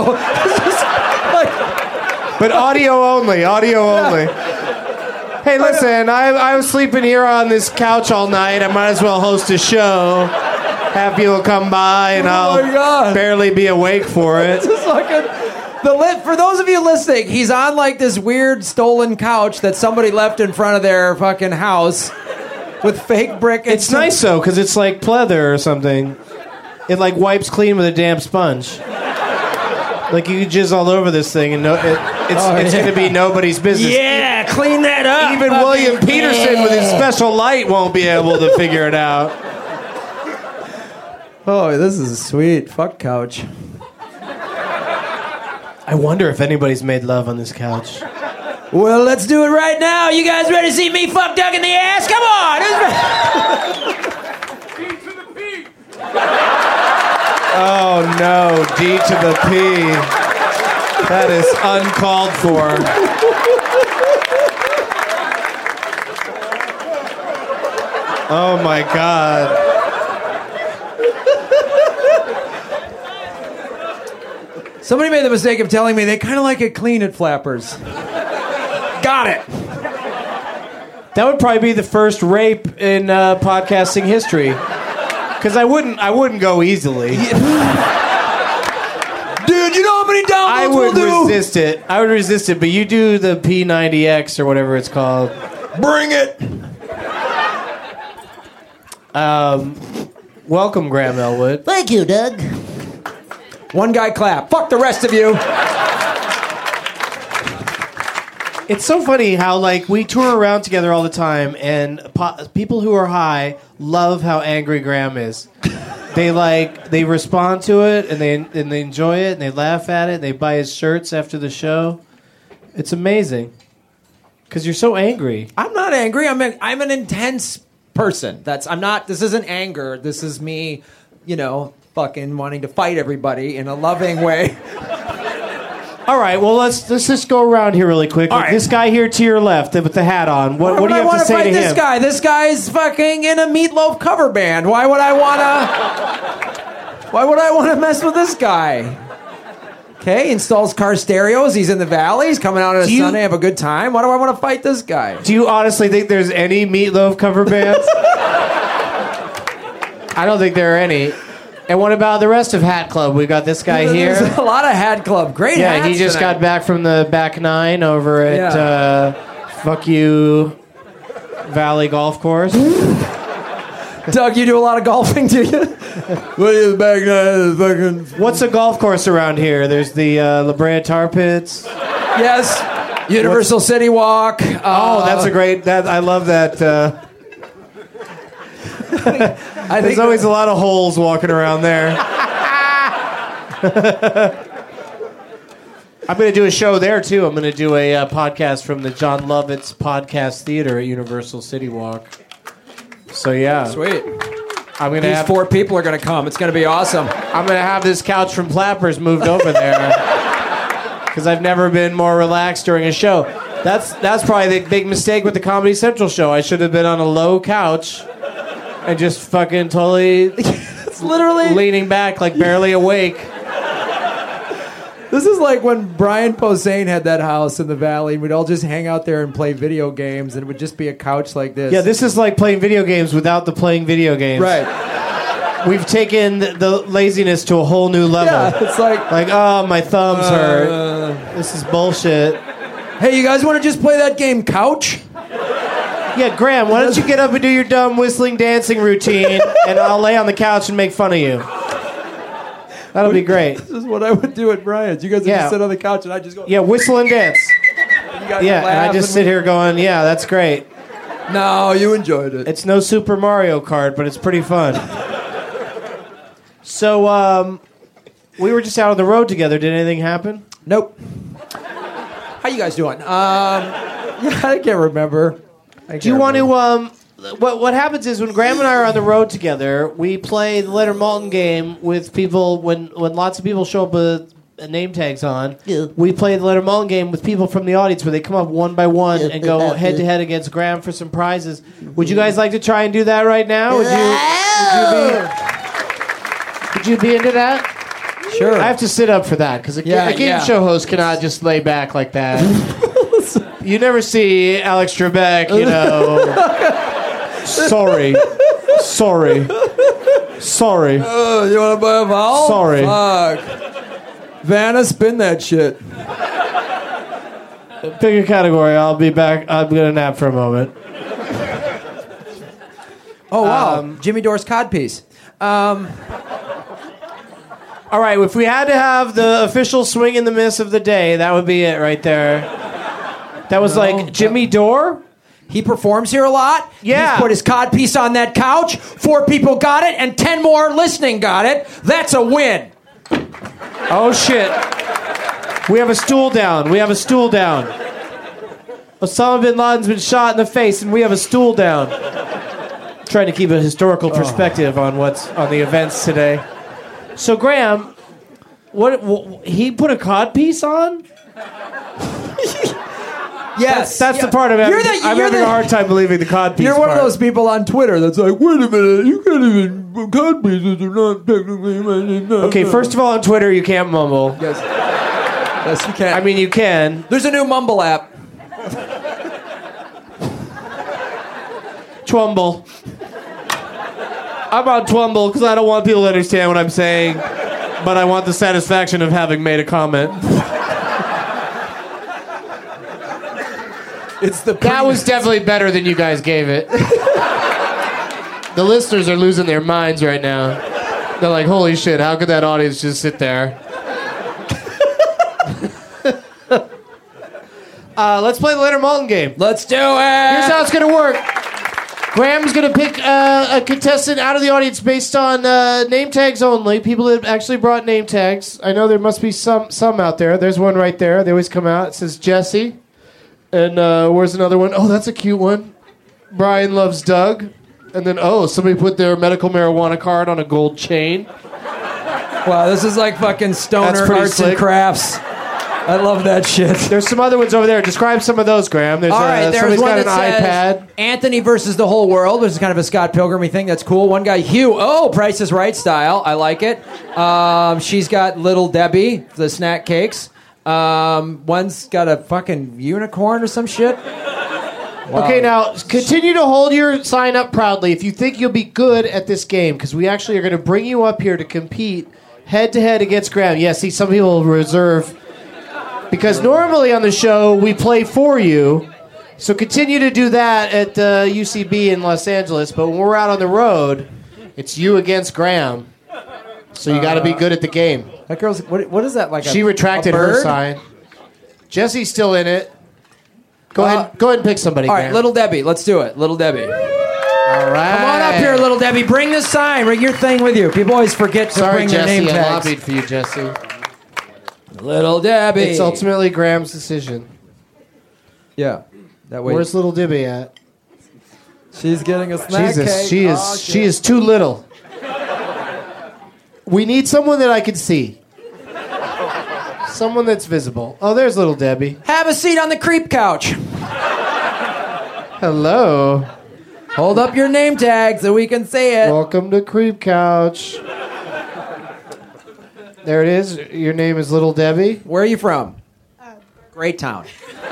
But audio only, audio only. Hey, listen, I was sleeping here on this couch all night. I might as well host a show. Have people come by, and I'll barely be awake for it. This is like for those of you listening, he's on like this weird stolen couch that somebody left in front of their fucking house with fake brick. It's nice though, because it's like pleather or something. It like wipes clean with a damp sponge. Like you jizz all over this thing, and it's going to be nobody's business. Yeah, clean that up. Even William Peterson with his special light won't be able to figure it out. Oh, this is sweet. Fuck couch. I wonder if anybody's made love on this couch. Well, let's do it right now. You guys ready to see me fuck Doug in the ass? Come on. Oh no, D to the P. That is uncalled for. Oh my God. Somebody made the mistake of telling me they kind of like it clean at Flappers. Got it. That would probably be the first rape in podcasting history. Because I wouldn't go easily. Dude, you know how many downloads we'll do? I would resist it. I would resist it, but you do the P90X or whatever it's called. Bring it. Welcome, Graham Elwood. Thank you, Doug. One guy clap. Fuck the rest of you. It's so funny how like we tour around together all the time, and people who are high love how angry Graham is. They respond to it, and they enjoy it, and they laugh at it, and they buy his shirts after the show. It's amazing because you're so angry. I'm not angry. I'm an intense person. I'm not. This isn't anger. This is me, fucking wanting to fight everybody in a loving way. All right, well, let's just go around here really quick. All right. This guy here to your left with the hat on, what do you have to say to him? This guy? This guy's fucking in a Meatloaf cover band. Why would I want to mess with this guy? Okay, installs car stereos. He's in the valley. He's coming out on a Sunday, have a good time. Why do I want to fight this guy? Do you honestly think there's any Meatloaf cover bands? I don't think there are any. And what about the rest of Hat Club? We got this guy here. There's a lot of Hat Club. Great hats. Yeah, he just got back from the back nine over at Fuck You Valley Golf Course. Doug, you do a lot of golfing, do you? What is the back nine? What's a golf course around here? There's the La Brea Tar Pits. Yes. Universal City Walk. That's a great... I love that... There's always a lot of holes walking around there. I'm going to do a show there, too. I'm going to do a podcast from the John Lovitz Podcast Theater at Universal City Walk. So, yeah. Sweet. These 4 people are going to come. It's going to be awesome. I'm going to have this couch from Flappers moved over there. Because I've never been more relaxed during a show. That's probably the big mistake with the Comedy Central show. I should have been on a low couch and just fucking totally It's literally leaning back like barely awake. This is like when Brian Posehn had that house in the valley, and we'd all just hang out there and play video games, and it would just be a couch like this. Yeah, this is like playing video games without the playing video games. Right. We've taken the laziness to a whole new level. Yeah, it's like oh, my thumbs hurt. This is bullshit. Hey, you guys want to just play that game Couch? Yeah, Graham, why don't you get up and do your dumb whistling dancing routine, and I'll lay on the couch and make fun of you. That'll be great. This is what I would do at Brian's. You guys would just sit on the couch, and I just go... Yeah, whistle and dance. And you guys Yeah, laugh and I just sit here going, yeah, that's great. No, you enjoyed it. It's no Super Mario Kart, but it's pretty fun. So, we were just out on the road together. Did anything happen? Nope. How you guys doing? Yeah, I can't remember. Do you want to, what happens is when Graham and I are on the road together, we play the Leonard Maltin game with people, when lots of people show up with name tags on, we play the Leonard Maltin game with people from the audience where they come up one by one and go head-to-head against Graham for some prizes. Would you guys like to try and do that right now? Would you be into that? Sure. I have to sit up for that, because a game show host cannot just lay back like that. You never see Alex Trebek, you know. Sorry. Oh, you want to buy a vowel? Sorry. Fuck. Vanna, spin that shit. Pick a category. I'll be back. I'm going to nap for a moment. Oh, wow. Jimmy Dore's codpiece. All right, if we had to have the official swing and the miss of the day, that would be it right there. That was like Jimmy Dore. He performs here a lot. Yeah. He's put his codpiece on that couch. 4 people got it, and 10 more listening got it. That's a win. Oh, shit. We have a stool down. Osama bin Laden's been shot in the face, and we have a stool down. Trying to keep a historical perspective on what's on the events today. So, Graham, what he put a codpiece on? Yes. That's the part I'm having a hard time believing the codpiece. You're one part. of those people on Twitter that's like, wait a minute, you can't even... Codpieces are not technically... Okay, first of all, on Twitter, you can't mumble. Yes, you can. I mean, you can. There's a new mumble app. Twumble. I'm on Twumble because I don't want people to understand what I'm saying, but I want the satisfaction of having made a comment. That was definitely better than you guys gave it. The listeners are losing their minds right now. They're like, holy shit, how could that audience just sit there? Let's play the Leonard Maltin game. Let's do it. Here's how it's going to work. Graham's going to pick a contestant out of the audience based on name tags only. People that actually brought name tags. I know there must be some out there. There's one right there. They always come out. It says Jesse. And where's another one? Oh, that's a cute one. Brian loves Doug. And then, somebody put their medical marijuana card on a gold chain. Wow, this is like fucking stoner arts slick. and crafts. I love that shit. There's some other ones over there. Describe some of those, Graham. There's All right, there's somebody's one got that an says iPad. Anthony versus the whole world, which is kind of a Scott Pilgrim-y thing. That's cool. One guy, Hugh. Oh, Price is Right style. I like it. She's got Little Debbie, the snack cakes. One's got a fucking unicorn or some shit. Wow. Okay, now continue to hold your sign up proudly if you think you'll be good at this game, because we actually are going to bring you up here to compete head-to-head against Graham. Yeah, see, some people reserve... Because normally on the show, we play for you. So continue to do that at UCB in Los Angeles. But when we're out on the road, it's you against Graham. So you got to be good at the game. That girl's... What is that, like She retracted a bird? her sign. Jesse's still in it. Go ahead and pick somebody, All Graham. right, Little Debbie. Let's do it. Little Debbie. All right. Come on up here, Little Debbie. Bring the sign. Bring your thing with you. People always forget to Sorry, bring Jesse, their name I tags. lobbied for you, Jesse. Little Debbie. It's ultimately Graham's decision. Yeah. That way. Where's Little Debbie at? She's getting a snack Jesus, cake. she is too little. We need someone that I can see. Someone that's visible. Oh, there's Little Debbie. Have a seat on the creep couch. Hello. Hold up your name tag so we can see it. Welcome to Creep Couch. There it is. Your name is Little Debbie. Where are you from? Great town.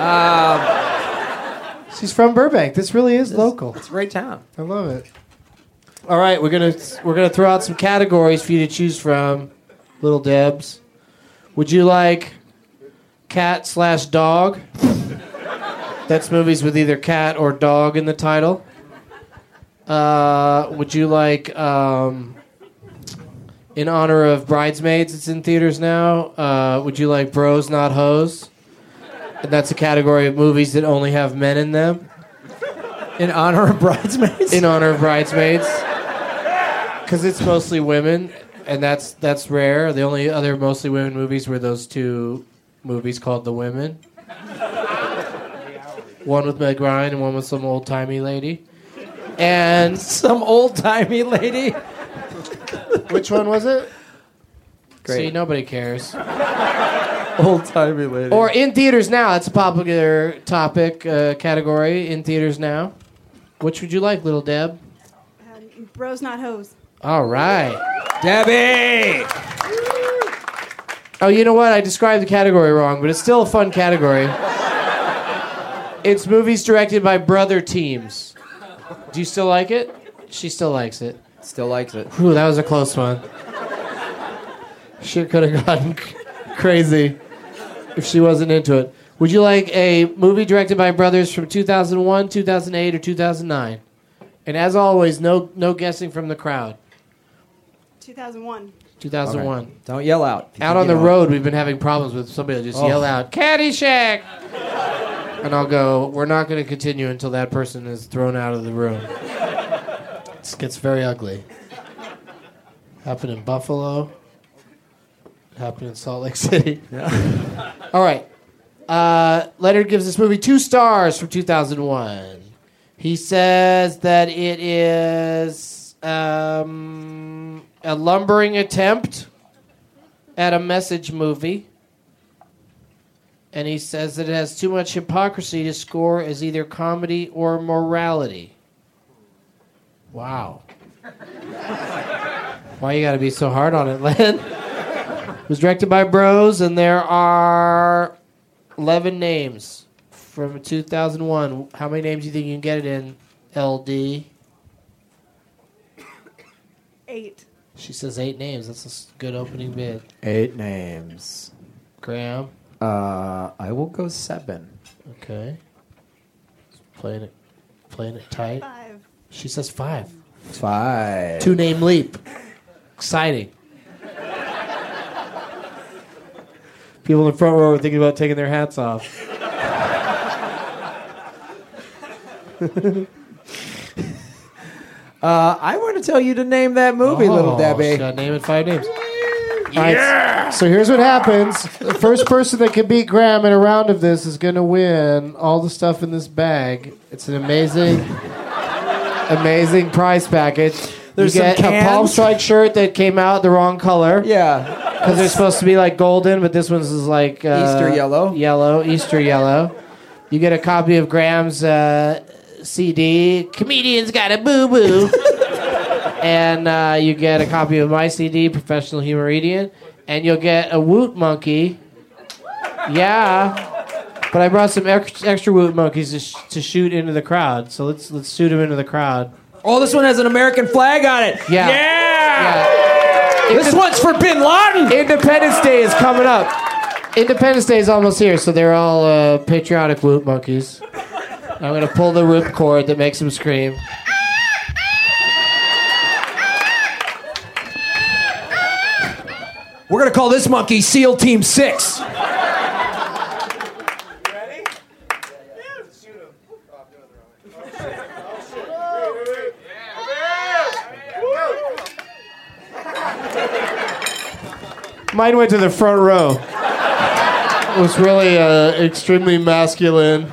She's from Burbank. This really is local. It's a great town. I love it. All right, we're gonna throw out some categories for you to choose from, Little Debs. Would you like cat/dog? That's movies with either cat or dog in the title. Would you like, in honor of Bridesmaids, it's in theaters now, would you like Bros Not Hoes? And that's a category of movies that only have men in them. In honor of Bridesmaids? In honor of Bridesmaids. Because it's mostly women, and that's rare. The only other mostly women movies were those two movies called The Women. One with Meg Ryan and one with some old-timey lady. And some old-timey lady? Which one was it? Great. See, nobody cares. Old-timey lady. Or in theaters now. That's a popular topic category. In theaters now. Which would you like, Little Deb? Bros Not Hoes. All right. Debbie! Oh, you know what? I described the category wrong, but it's still a fun category. It's movies directed by brother teams. Do you still like it? She still likes it. Still likes it. Whew, that was a close one. Sure could have gotten crazy if she wasn't into it. Would you like a movie directed by brothers from 2001, 2008, or 2009? And as always, no guessing from the crowd. 2001. 2001. Okay. Don't yell out. Out on the road, we've been having problems with somebody will just yell out, Caddyshack! And I'll go, we're not going to continue until that person is thrown out of the room. It gets very ugly. Happened in Buffalo. Happened in Salt Lake City. Yeah. All right. Leonard gives this movie 2 stars from 2001. He says that it is a lumbering attempt at a message movie. And he says that it has too much hypocrisy to score as either comedy or morality. Wow. Why you gotta be so hard on it, Len? It was directed by Bros, and there are 11 names from 2001. How many names do you think you can get it in, LD? 8. She says 8 names. That's a good opening bid. 8 names. Graham? I will go 7. Okay. Playing it tight. 5. She says 5. 5. 2-name leap. Exciting. People in the front row are thinking about taking their hats off. I want to tell you to name that movie, Little Debbie. She got to name it 5 names. Yeah! So here's what happens. The first person that can beat Graham in a round of this is going to win all the stuff in this bag. It's an amazing prize package. There's you get some a cans. Palm Strike shirt that came out the wrong color. Yeah. Because they're supposed to be like golden, but this one's is like... Easter yellow. Easter yellow. You get a copy of Graham's CD, Comedian's Got a Boo-Boo. And you get a copy of my CD, Professional Humoridian. And you'll get a Woot Monkey. Yeah. But I brought some extra Woot Monkeys to shoot into the crowd. So let's shoot them into the crowd. Oh, this one has an American flag on it. Yeah. This one's for Bin Laden. Independence Day is coming up. Independence Day is almost here, so they're all patriotic Woot Monkeys. I'm going to pull the ripcord that makes them scream. We're going to call this monkey SEAL Team 6. Mine went to the front row. It was really extremely masculine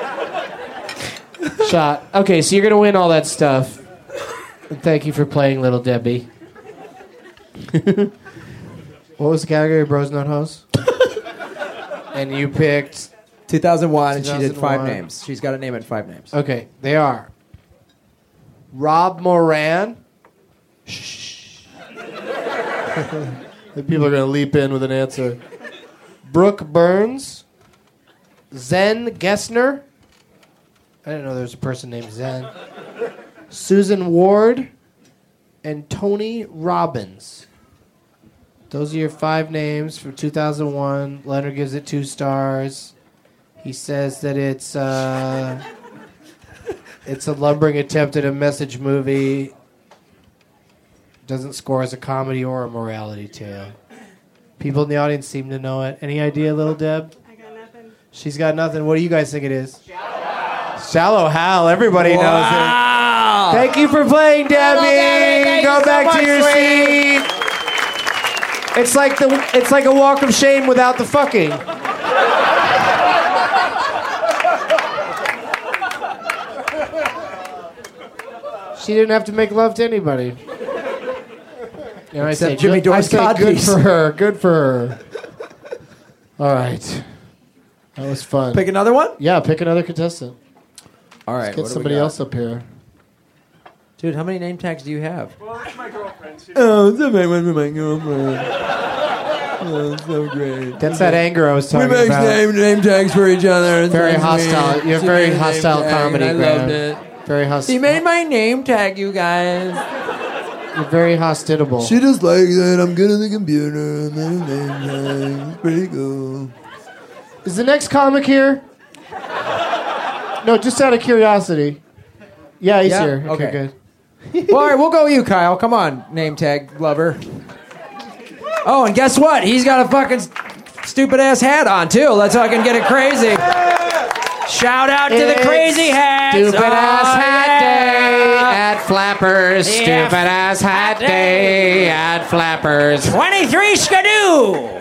shot. Okay, so you're going to win all that stuff. And thank you for playing, Little Debbie. What was the category? Bros Not Hoes? And you picked... 2001, and she did 5 2001. names. She's got to name it 5 names. Okay, they are... Rob Moran. The people are going to leap in with an answer. Brooke Burns. Zen Gessner. I didn't know there was a person named Zen. Susan Ward. And Tony Robbins. Those are your 5 names from 2001. Leonard gives it 2 stars. He says that it's a lumbering attempt at a message movie. Doesn't score as a comedy or a morality tale. People in the audience seem to know it. Any idea, Little Deb? I got nothing. She's got nothing. What do you guys think it is? Shallow Hal. Everybody knows it. Thank you for playing, Debbie. Go back to your seat. It's like a walk of shame without the fucking. She didn't have to make love to anybody. And I say, Jimmy good, I say good Doorsey. for her. Good for her. All right. That was fun. Pick another one? Yeah, pick another contestant. All right. Let's get somebody else up here. Dude, how many name tags do you have? Well, it's my girlfriend. Oh, somebody went with my girlfriend. Oh, so great. That's that anger I was talking we make about. name tags for each other. It's Very so hostile. sweet. You have She very made a name hostile tag, comedy, and I Graham. loved it. Very hostile. He made my name tag, you guys. You're very hospitable. She just likes it. I'm good at the computer. I made a name tag. It's pretty cool. Is the next comic here? No, just out of curiosity. Yeah, he's here. Okay, good. Well, all right, we'll go with you, Kyle. Come on, name tag lover. Oh, and guess what? He's got a fucking stupid ass hat on too. Let's fucking get it crazy. Shout out to the crazy hats. Stupid ass hat day yeah. at Flappers. Yeah. Stupid ass hat day at Flappers. 23 Skidoo.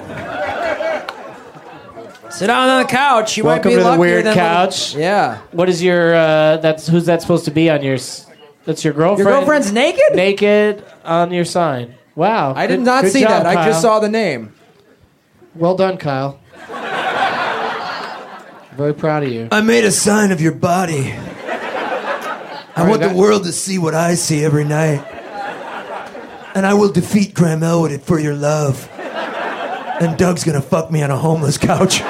Sit down on the couch. You Welcome might be to the luckier weird than couch. Yeah. What is your? Who's that supposed to be on your? That's your girlfriend. Your girlfriend's naked? Naked on your sign. Wow. I did not good see job, that. I Kyle. just saw the name. Well done, Kyle. Very proud of you. I made a sign of your body. I want the world to see what I see every night. And I will defeat Graham Elwood for your love. And Doug's gonna fuck me on a homeless couch.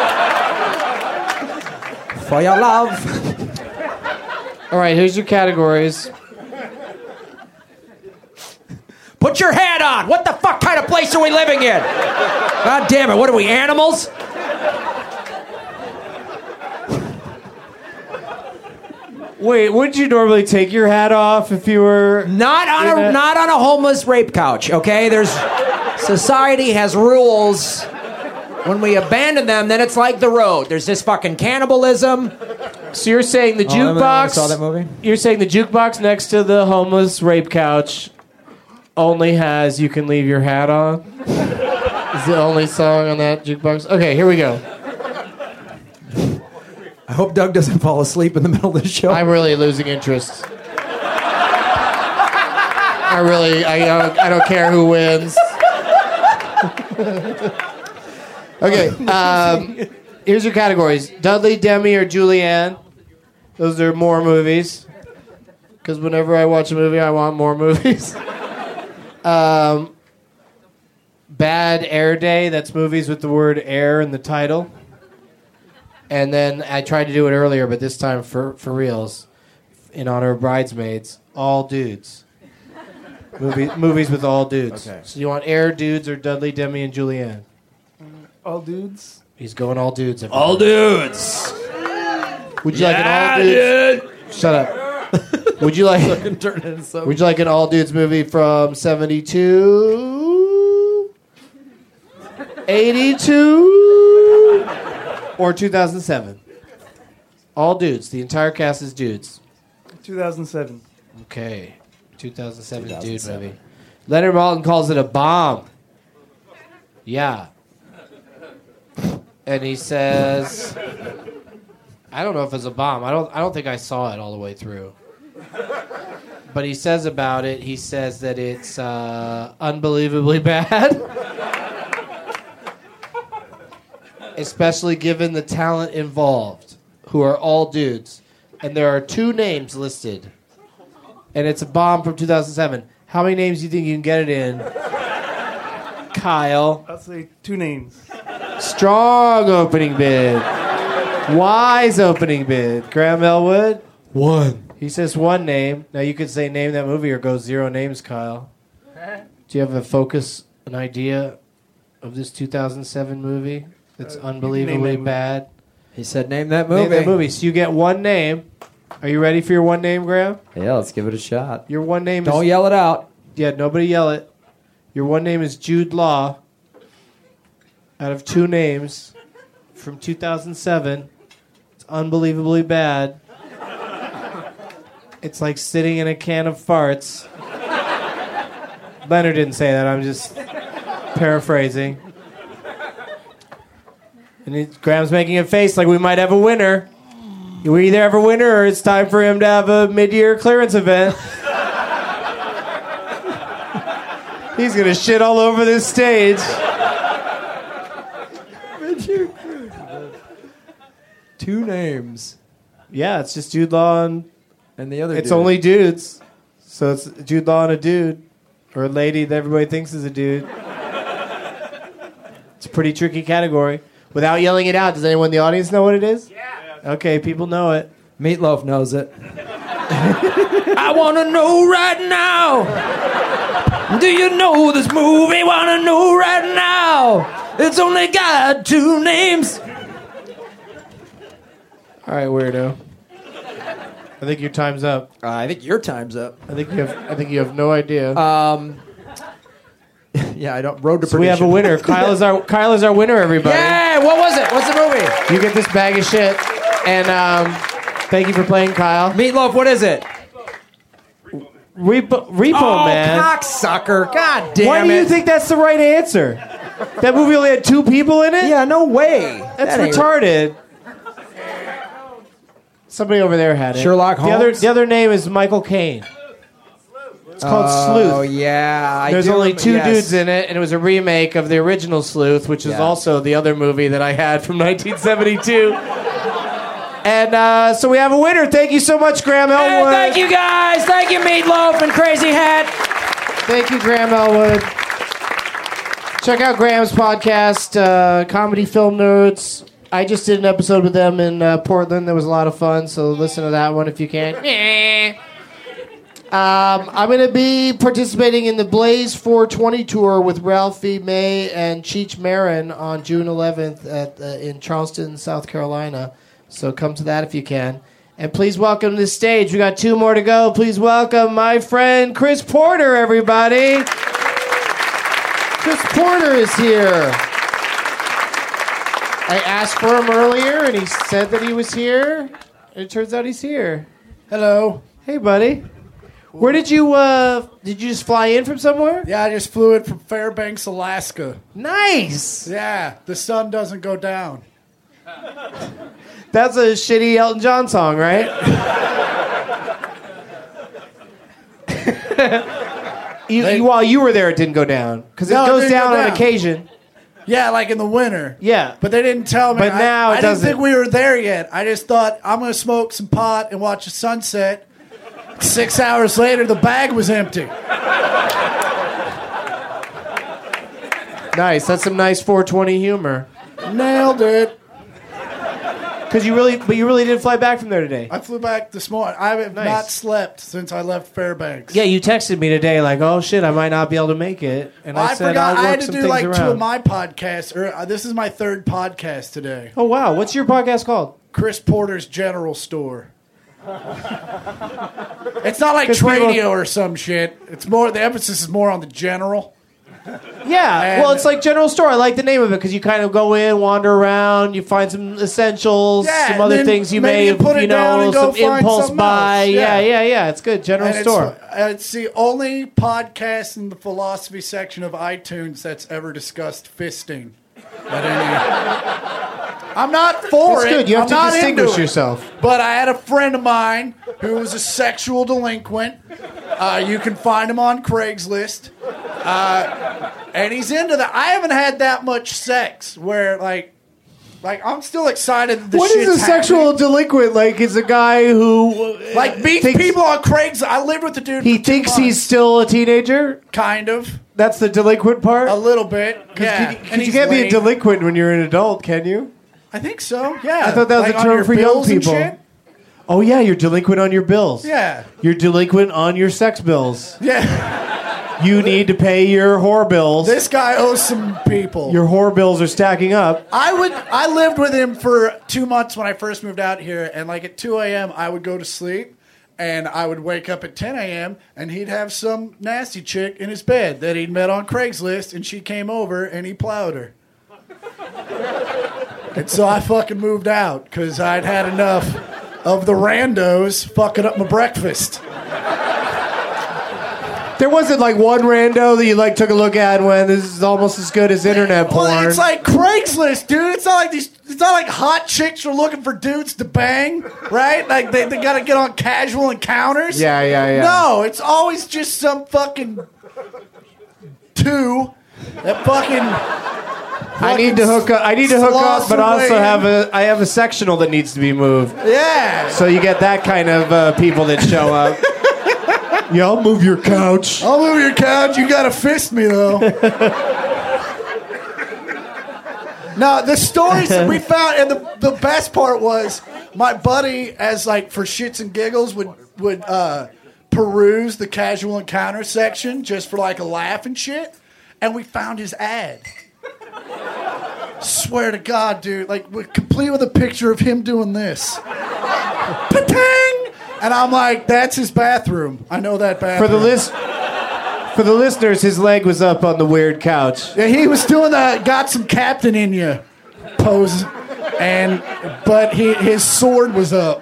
For your love. All right, here's your categories. Put your hat on. What the fuck kind of place are we living in? God damn it. What are we, animals? Wait, wouldn't you normally take your hat off if you were not on a homeless rape couch, okay? Society has rules. When we abandon them, then it's like the road. There's this fucking cannibalism. So you're saying the jukebox? Saw that movie? You're saying the jukebox next to the homeless rape couch only has "You Can Leave Your Hat On"? Is the only song on that jukebox? Okay, here we go. I hope Doug doesn't fall asleep in the middle of the show. I'm really losing interest. I don't care who wins. Okay, here's your categories. Dudley, Demi, or Julianne. Those are more movies. Because whenever I watch a movie, I want more movies. Bad Air Day. That's movies with the word air in the title. And then I tried to do it earlier, but this time for reals. In honor of Bridesmaids. All dudes. Movies with all dudes. Okay. So you want Air Dudes or Dudley, Demi, and Julianne? All dudes. He's going all dudes. Everybody. All dudes. Would you like an all dudes? Shut up. Would you like an all dudes movie from 72, 82, or 2007? All dudes. The entire cast is dudes. 2007. Okay. 2007 dude movie. Leonard Maltin calls it a bomb. Yeah. And he says, I don't know if it's a bomb. I don't think I saw it all the way through. But he says about it, he says that it's unbelievably bad. Especially given the talent involved, who are all dudes. And there are 2 names listed. and it's a bomb from 2007. How many names do you think you can get it in? Kyle. I'll say 2 names. Strong opening bid. Wise opening bid. Graham Elwood? 1. He says 1 name. Now you could say name that movie or go 0 names, Kyle. Do you have a focus, an idea of this 2007 movie that's unbelievably bad? He said name that movie. Name that movie. So you get 1 name. Are you ready for your 1 name, Graham? Yeah, let's give it a shot. Your 1 name Don't yell it out. Yeah, nobody yell it. Your 1 name is Jude Law. Out of 2 names from 2007. It's unbelievably bad. It's like sitting in a can of farts. Leonard didn't say that. I'm just paraphrasing. And Graham's making a face like we might have a winner. We either have a winner or it's time for him to have a mid-year clearance event. He's going to shit all over this stage. Mid-year clearance event. 2 names. Yeah, it's just Jude Law and the other It's dude. only dudes. So it's Jude Law and a dude. Or a lady that everybody thinks is a dude. It's a pretty tricky category. Without yelling it out, does anyone in the audience know what it is? Yeah. Okay, people know it. Meatloaf knows it. I want to know right now. Do you know this movie? Want to know right now. It's only got 2 names. All right, weirdo. I think your time's up. I think your time's up. I think you have no idea. Yeah, I don't. Road to So we have a perdition. winner. Kyle is our winner, everybody. Yeah, what was it? What's the movie? You get this bag of shit, and thank you for playing, Kyle. Meatloaf, what is it? Repo Oh, Man. cocksucker! God damn it! Why do you think that's the right answer? That movie only had 2 people in it? Yeah, no way. That's That ain't- retarded. Somebody over there had it. Sherlock Holmes? The other name is Michael Caine. It's called Sleuth. Oh yeah, There's only 2 dudes in it, and it was a remake of the original Sleuth, which is Yeah. also the other movie that I had from 1972. And so we have a winner. Thank you so much, Graham Hey, Elwood. thank you guys. Thank you, Meatloaf and Crazy Hat. Thank you, Graham Elwood. Check out Graham's podcast, Comedy Film Nerds. I just did an episode with them in Portland. That was a lot of fun, so listen to that one if you can. I'm going to be participating in the Blaze 420 tour with Ralphie May and Cheech Marin on June 11th in Charleston, South Carolina. So come to that if you can. And please welcome to the stage. We got 2 more to go. Please welcome my friend Chris Porter, everybody. Chris Porter is here. I asked for him earlier, and he said that he was here. And it turns out he's here. Hello. Hey, buddy. Where did you just fly in from somewhere? Yeah, I just flew in from Fairbanks, Alaska. Nice. Yeah, the sun doesn't go down. That's a shitty Elton John song, right? While you were there, it didn't go down. Because it No, it goes didn't go down on down. occasion. Yeah, like in the winter. Yeah. But they didn't tell me. But now it I doesn't. didn't think we were there yet. I just thought, I'm going to smoke some pot and watch the sunset. 6 hours later, the bag was empty. Nice. That's some nice 420 humor. Nailed it. But you really didn't fly back from there today. I flew back this morning. I have Nice. not slept since I left Fairbanks. Yeah, you texted me today like, "Oh shit, I might not be able to make it," and I said, forgot "I'll work I had to some do things like around." 2 of my podcasts. This is my 3rd podcast today. Oh wow, what's your podcast called? Chris Porter's General Store. It's not like Chris Porter- Tradio or some shit. It's more, the emphasis is more on the general. Yeah, And- well, it's like General Store. I like the name of it because you kind of go in, wander around, you find some essentials, Yeah, some and other then things you maybe may you put it down and go some find impulse something buy. else. Yeah, Yeah. yeah. It's good. General And Store. It's the only podcast in the philosophy section of iTunes that's ever discussed fisting. I'm not for That's it. good. You have I'm to not distinguish into it. yourself. But I had a friend of mine who was a sexual delinquent. You can find him on Craigslist. And he's into that. I haven't had that much sex where, like, Like, I'm still excited that the What shit's is a sexual happening. delinquent? Like, it's a guy who Like, meets people on Craigslist. I lived with the dude. He for 2 thinks months. he's still a teenager. Kind of. That's the delinquent part. A little bit. Yeah. Because you can't be a delinquent when you're an adult, can you? I think so. Yeah. I thought that was Like, a on term your for young bills and people. shit? Oh yeah, you're delinquent on your bills. Yeah. You're delinquent on your sex bills. Yeah. You need to pay your whore bills. This guy owes some people. Your whore bills are stacking up. I lived with him for 2 months when I first moved out here, and like at 2 a.m. I would go to sleep, and I would wake up at 10 a.m. and he'd have some nasty chick in his bed that he'd met on Craigslist, and she came over and he plowed her. And so I fucking moved out because I'd had enough of the randos fucking up my breakfast. There wasn't like one rando that you like took a look at and went, "This is almost as good as internet porn." Well, it's like Craigslist, dude. It's not like hot chicks are looking for dudes to bang, right? Like they got to get on casual encounters. Yeah. No, it's always just some fucking two that fucking. I need to hook up, but also I have a sectional that needs to be moved. Yeah. So you get that kind of people that show up. Yeah, I'll move your couch. I'll move your couch. You gotta fist me though. No, the stories that we found, and the best part was my buddy, as like for shits and giggles, would peruse the casual encounter section just for like a laugh and shit, and we found his ad. Swear to God, dude, like complete with a picture of him doing this. Pa-tang! And I'm like, that's his bathroom. I know that bathroom. For the listeners, his leg was up on the weird couch. Yeah, he was doing that got some captain in you pose, but his sword was up.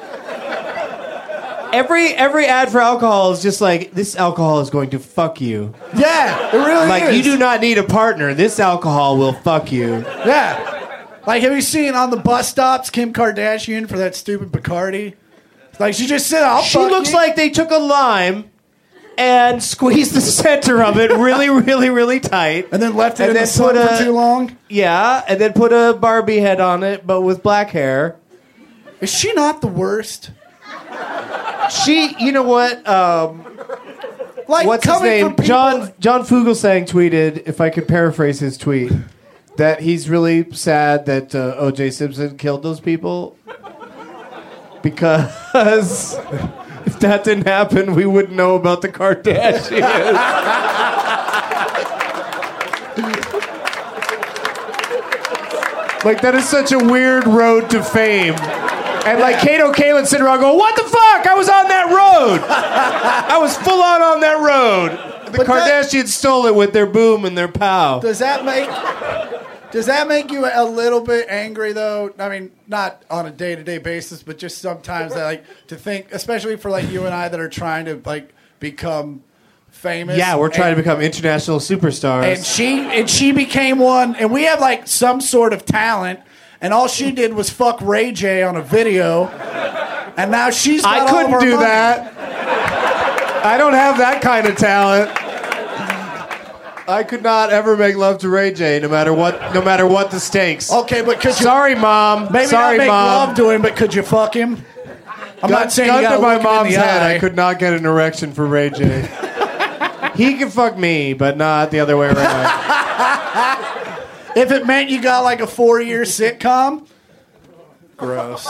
Every ad for alcohol is just like, this alcohol is going to fuck you. Yeah, it really like, is. you do not need a partner. This alcohol will fuck you. Yeah. Like, have you seen on the bus stops Kim Kardashian for that stupid Bacardi? Like, she just said, She looks like they took a lime and squeezed the center of it really, really, really tight. And then left it in the sun for too long? Yeah, and then put a Barbie head on it, but with black hair. Is she not the worst? You know what? Like, what's his name? John Fugelsang tweeted, if I could paraphrase his tweet, that he's really sad that O.J. Simpson killed those people. Because if that didn't happen, we wouldn't know about the Kardashians. Like, that is such a weird road to fame. And like Kato Kaelin sitting around going, what the fuck? I was on that road. I was full on that road. The Kardashians stole it with their boom and their pow. Does that make you a little bit angry though? I mean, not on a day-to-day basis, but just sometimes I like to think, especially for like you and I that are trying to like become famous. Yeah, we're trying to become international superstars. And she became one, and we have like some sort of talent, and all she did was fuck Ray J on a video, and now she's got I all of couldn't our do money. that. I don't have that kind of talent. I could not ever make love to Ray J, no matter what the stakes. Okay, but could you? Sorry, Mom. Maybe Sorry, not make Mom. love to him, but could you fuck him? I'm not saying gun you gotta to my look him in mom's the head. eye. I could not get an erection for Ray J. He can fuck me, but not the other way around. If it meant you got like a 4-year sitcom, gross.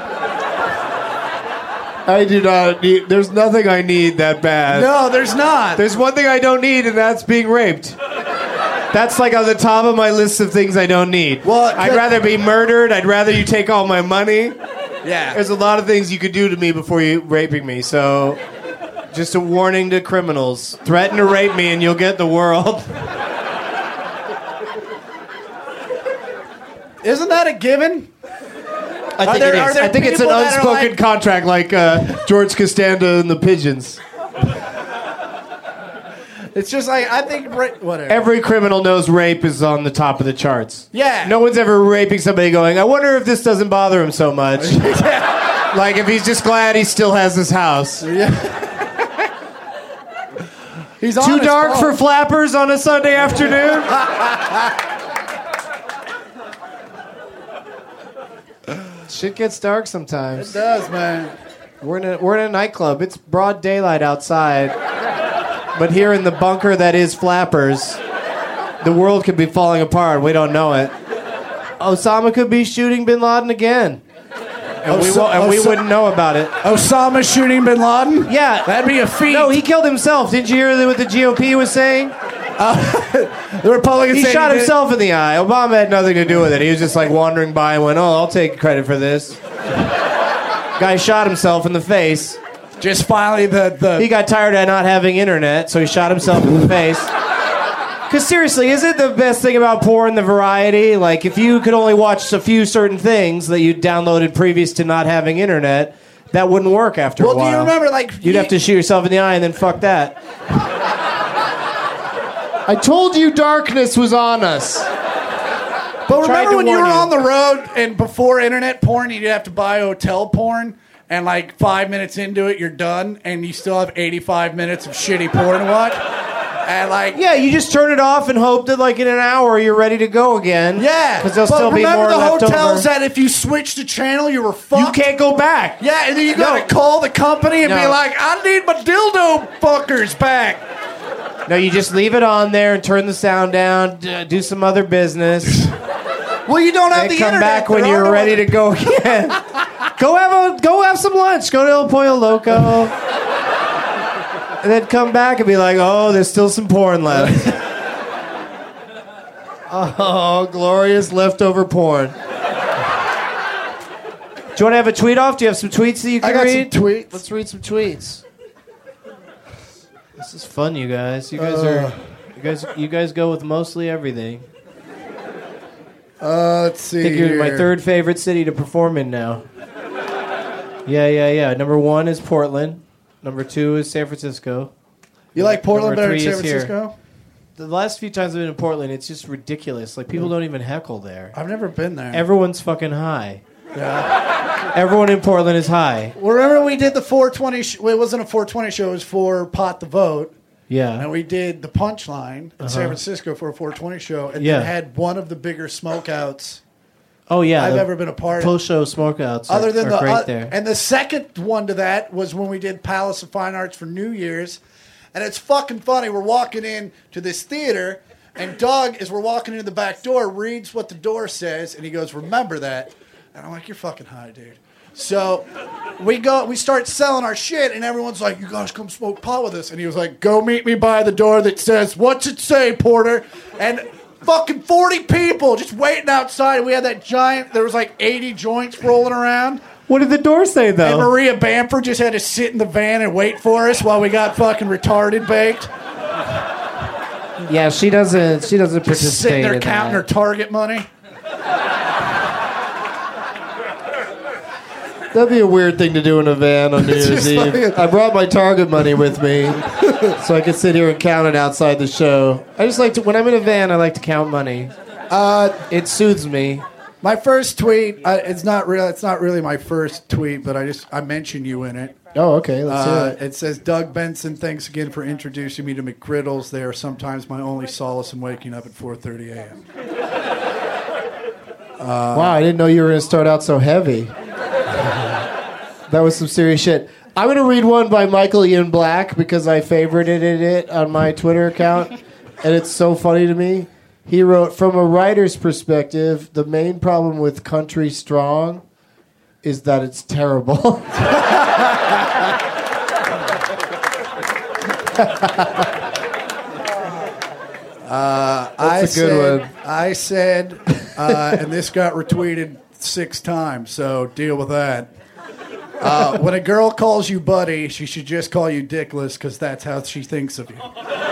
I do not need. There's nothing I need that bad. No, there's not. There's one thing I don't need, and that's being raped. That's like on the top of my list of things I don't need. Well, I'd rather be murdered. I'd rather you take all my money. Yeah. There's a lot of things you could do to me before you raping me. So, just a warning to criminals: threaten to rape me, and you'll get the world. Isn't that a given? I think it is. I think it's an unspoken contract, like George Costanza and the Pigeons. It's just like, I think, whatever. Every criminal knows rape is on the top of the charts. Yeah. No one's ever raping somebody going, I wonder if this doesn't bother him so much. Like if he's just glad he still has his house. Yeah. He's Too on his dark phone. for flappers on a Sunday afternoon? Shit gets dark sometimes. It does, man. We're in a nightclub. It's broad daylight outside. But here in the bunker that is Flappers, the world could be falling apart. We don't know it. Osama could be shooting bin Laden again. And we wouldn't know about it. Osama shooting bin Laden? Yeah. That'd be a feat. No, he killed himself. Didn't you hear what the GOP was saying? The Republicans He saying shot he did- himself in the eye. Obama had nothing to do with it. He was just like wandering by and went, I'll take credit for this. Guy shot himself in the face. Just finally He got tired of not having internet, so he shot himself in the face. Because seriously, isn't the best thing about porn the variety? Like, if you could only watch a few certain things that you downloaded previous to not having internet, that wouldn't work after a while. Well, do you remember, like... You'd have to shoot yourself in the eye and then fuck that. I told you darkness was on us. But Tried remember to when you warn were you. on the road and before internet porn, you'd have to buy hotel porn, and like 5 minutes into it, you're done, and you still have 85 minutes of shitty porn to watch? And like... Yeah, you just turn it off and hope that like in an hour you're ready to go again. Yeah, Because there'll but still be more remember the left hotels over. that if you switched the channel, you were fucked? You can't go back. Yeah, and then you gotta call the company and be No. like, I need my dildo fuckers back. No, you just leave it on there and turn the sound down, do some other business. Well, you don't have and the come internet. back when There are you're no ready other- to go again. Go have some lunch. Go to El Pollo Loco. And then come back and be like, oh, there's still some porn left. Oh, glorious leftover porn. Do you want to have a tweet off? Do you have some tweets that you can I got read? some tweets. Let's read some tweets. This is fun, you guys. You guys go with mostly everything. Let's see I think you're my here. third favorite city to perform in now. Yeah. Number 1 is Portland. Number 2 is San Francisco. You like Portland Number better than 3 San is here. Francisco? The last few times I've been in Portland, it's just ridiculous. Like, people don't even heckle there. I've never been there. Everyone's fucking high. Yeah. Everyone in Portland is high. Well, remember we did the 420... Well, it wasn't a 420 show. It was for Pot the Vote. Yeah. And we did the Punchline in San Francisco for a 420 show. And Yeah. it had one of the bigger smokeouts Oh, yeah. I've the ever been a part of. Post-show smokeouts Other than are the great there. And the second one to that was when we did Palace of Fine Arts for New Year's. And it's fucking funny. We're walking in to this theater, and Doug, as we're walking into the back door, reads what the door says, and he goes, "Remember that." And I'm like, "You're fucking high, dude." So we start selling our shit, and everyone's like, "You guys come smoke pot with us." And he was like, "Go meet me by the door that says, 'What's it say, Porter?'" And fucking 40 people just waiting outside. We had that giant, there was like 80 joints rolling around. What did the door say, though? And Maria Bamford just had to sit in the van and wait for us while we got fucking retarded baked. Yeah, she doesn't participate Just sitting there in counting her that. Target money. That'd be a weird thing to do in a van on New It's Year's just Eve. like I brought my Target money with me so I could sit here and count it outside the show. I just like to, when I'm in a van, I like to count money. It soothes me. My first tweet, it's not really my first tweet, but I mention you in it. Oh, okay. Let's hear it. It says, "Doug Benson, thanks again for introducing me to McGriddles. They are sometimes my only solace in waking up at 4:30 a.m." Wow, I didn't know you were going to start out so heavy. That was some serious shit. I'm going to read one by Michael Ian Black because I favorited it on my Twitter account, and it's so funny to me. He wrote, "From a writer's perspective, the main problem with Country Strong is that it's terrible." That's a good one. I said, and this got retweeted 6 times, so deal with that. When a girl calls you buddy, she should just call you Dickless because that's how she thinks of you.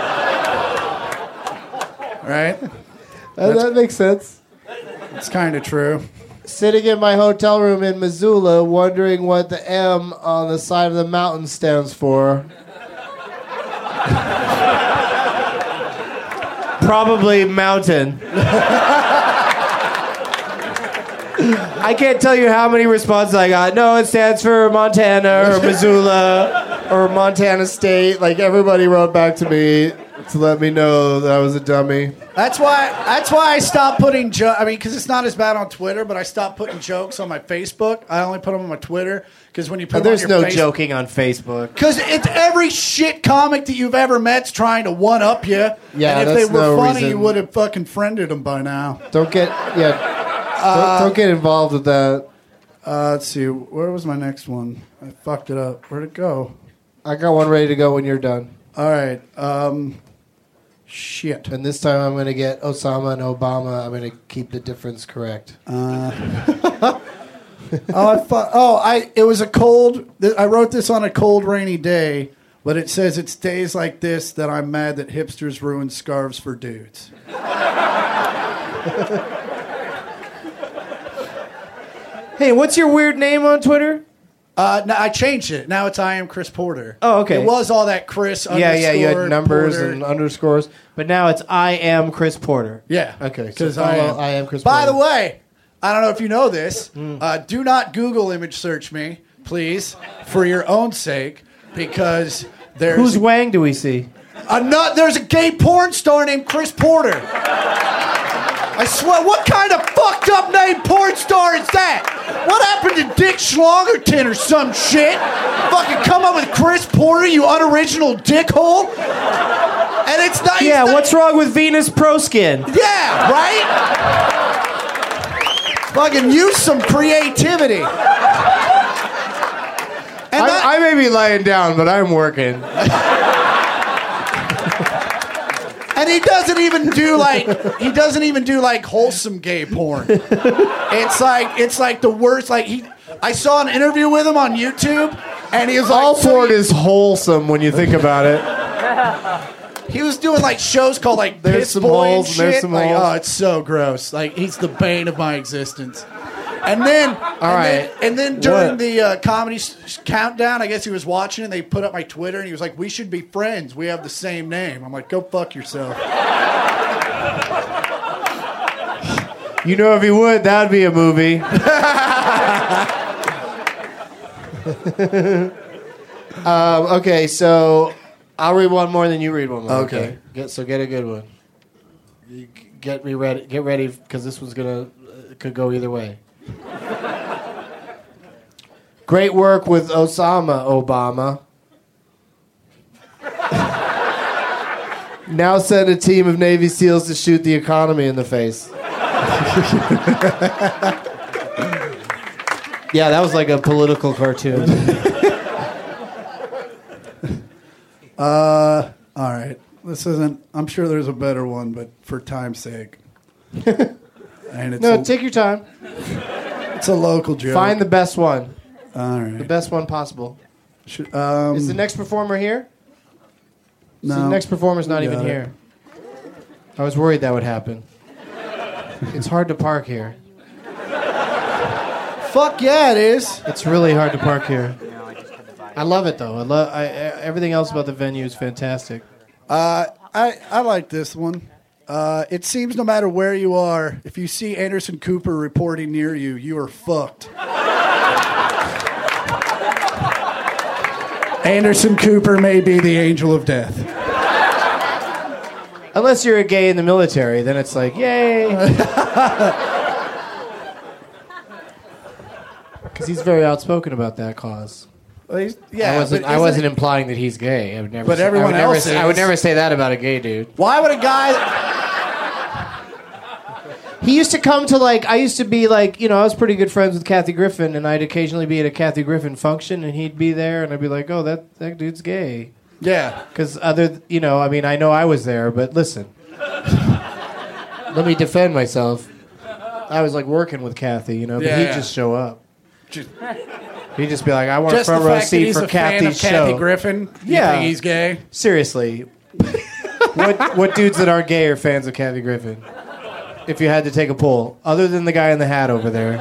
Right? That makes sense. It's kind of true. Sitting in my hotel room in Missoula, wondering what the M on the side of the mountain stands for. Probably mountain. I can't tell you how many responses I got. No, it stands for Montana or Missoula or Montana State. Like, everybody wrote back to me. to let me know that I was a dummy. That's why I stopped putting jokes. I mean, because it's not as bad on Twitter, but I stopped putting jokes on my Facebook. I only put them on my Twitter because when you put them There's on your no joking on Facebook. Because it's every shit comic that you've ever met's trying to one up you. Yeah, and if they that's were no funny, reason. you would have fucking friended them by now. Don't get don't get involved with that. Let's see. Where was my next one? I fucked it up. Where'd it go? I got one ready to go when you're done. All right. Shit. And this time I'm going to get Osama and Obama. I'm going to keep the difference correct. It was a cold. I wrote this on a cold, rainy day, but it says it's days like this that I'm mad that hipsters ruin scarves for dudes. Hey, what's your weird name on Twitter? No, I changed it. Now it's I am Chris Porter. Oh, okay. It was all that Chris Yeah, you had numbers Porter. and underscores, but now it's I am Chris Porter. Yeah. Okay, so Because follow I am Chris By Porter. the way, I don't know if you know this. Do not Google image search me, please, for your own sake, because there's Whose Wang do we see? there's a gay porn star named Chris Porter. I swear, what kind of fucked up name porn star is that? What happened to Dick Schlongerton or some shit? Fucking come up with Chris Porter, you unoriginal dickhole. And it's not. Yeah, what's wrong with Venus Pro Skin? Yeah, right? Fucking use some creativity. I may be lying down, but I'm working. And he doesn't even do like wholesome gay porn. It's like the worst. I saw an interview with him on YouTube, and he was like, all porn is wholesome when you think about it. He was doing like shows called like There's Piss some Boy and holes, shit. there's some Like, holes. oh, it's so gross. Like he's the bane of my existence. And then, and then during What? the comedy countdown, I guess he was watching and they put up my Twitter and he was like, "We should be friends. We have the same name." I'm like, "Go fuck yourself." You know, if he would, that would be a movie. Okay, so I'll read one more, then you read one more. Okay. Get a good one. Get me ready. Get ready, because this one's could go either way. Great work with Osama, Obama. Now send a team of Navy SEALs to shoot the economy in the face. Yeah, that was like a political cartoon. All right. This isn't. I'm sure there's a better one, but for time's sake. And it's Take your time. It's a local joke. Find the best one. All right. The best one possible. Is the next performer here? No. So the next performer's not We even got it. here. I was worried that would happen. It's hard to park here. Fuck yeah, it is. It's really hard to park here. I love it though. Everything else about the venue is fantastic. I like this one. It seems no matter where you are, if you see Anderson Cooper reporting near you, you are fucked. Anderson Cooper may be the angel of death. Unless you're a gay in the military, then it's like, yay. Because he's very outspoken about that cause. Well, I wasn't implying that he's gay. I would never. But everyone else is. I would never say that about a gay dude. Why would a guy? He used to come to I used to be I was pretty good friends with Kathy Griffin, and I'd occasionally be at a Kathy Griffin function, and he'd be there, and I'd be like, oh, that dude's gay. Yeah. Because I know I was there, but listen. Let me defend myself. I was working with Kathy, but he'd just show up. He'd just be like, I want a front row seat for Kathy's show. Kathy Griffin? You Yeah. think he's gay? Seriously. What dudes that aren't gay are fans of Kathy Griffin? If you had to take a poll, other than the guy in the hat over there.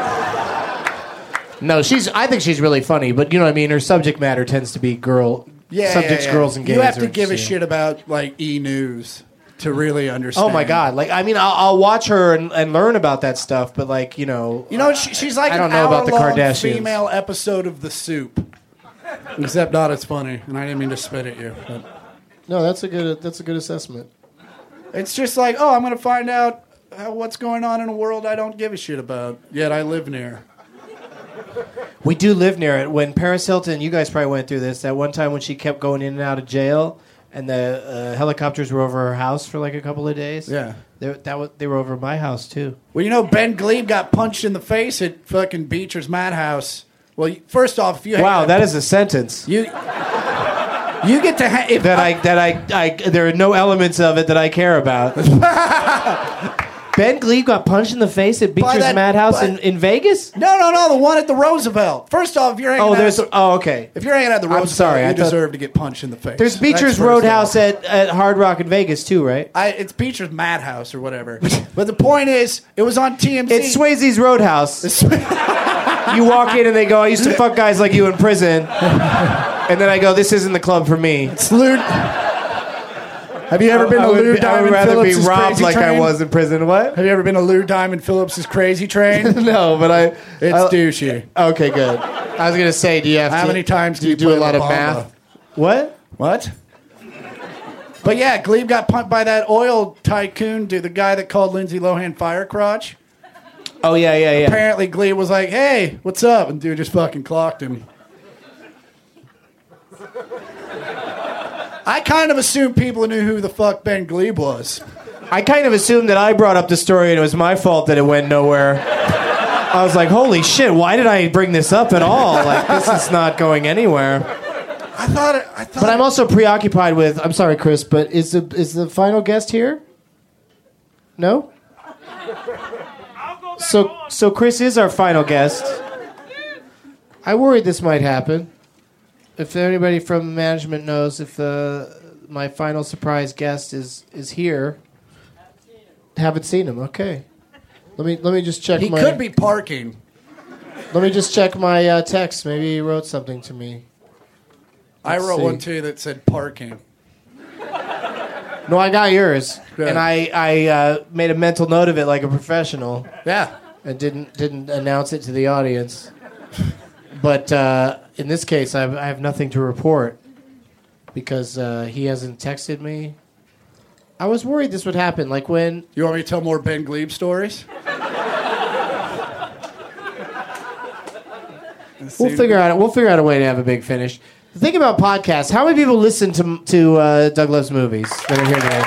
No, I think she's really funny, but you know what I mean? Her subject matter tends to be girls and gays. You have to are give a interesting. shit about E! News to really understand. Oh my God! I'll watch her and learn about that stuff, but she's like I don't an know about the hour-long Kardashians. female episode of The Soup. Except not as funny, and I didn't mean to spit at you. But No, that's a good assessment. It's just like, oh, I'm going to find out what's going on in a world I don't give a shit about, yet I live near. We do live near it. When Paris Hilton, you guys probably went through this, that one time when she kept going in and out of jail, and the helicopters were over her house for like a couple of days. Yeah. They were over my house, too. Well, you know, Ben Glebe got punched in the face at fucking Beecher's Madhouse. Well, first off, if you wow, that is a sentence. You get to there are no elements of it that I care about. Ben Glebe got punched in the face at Beecher's Madhouse in Vegas? No, the one at the Roosevelt. First off, if you're hanging okay. If you're hanging out at the Roosevelt, I'm sorry, you deserve to get punched in the face. There's Beecher's Roadhouse at Hard Rock in Vegas too, right? It's Beecher's Madhouse or whatever. But the point is, it was on TMZ. It's Swayze's Roadhouse. You walk in and they go, I used to fuck guys like you in prison. And then I go, this isn't the club for me. It's lewd. Have you ever been to Lou Diamond Phillips's Crazy Train? I would rather be robbed like I was in prison. What? Have you ever been to Lou Diamond Phillips's Crazy Train? No, but it's douchey. Okay, good. I was gonna say, do you have How many times do you do a lot of math? What? What? But yeah, Glebe got pumped by that oil tycoon, dude, the guy that called Lindsay Lohan Firecrotch. Oh yeah. Apparently, Glebe was like, "Hey, what's up?" And dude just fucking clocked him. I kind of assumed people knew who the fuck Ben Glebe was. I kind of assumed that I brought up the story and it was my fault that it went nowhere. I was like, holy shit, why did I bring this up at all? Like, this is not going anywhere. I thought. But I'm also preoccupied with, I'm sorry, Chris, but is the final guest here? No? So Chris is our final guest. I worried this might happen. If anybody from management knows if my final surprise guest is here, haven't seen him. Okay, let me just check. He could be parking. Let me just check my text. Maybe he wrote something to me. I wrote one too that said parking. No, I got yours, Good. and I made a mental note of it like a professional. Yeah, and didn't announce it to the audience. But in this case, I have nothing to report because he hasn't texted me. I was worried this would happen. Like when you want me to tell more Ben Glebe stories? We'll figure out a way to have a big finish. The thing about podcasts, how many people listen to Doug Loves Movies that are here today?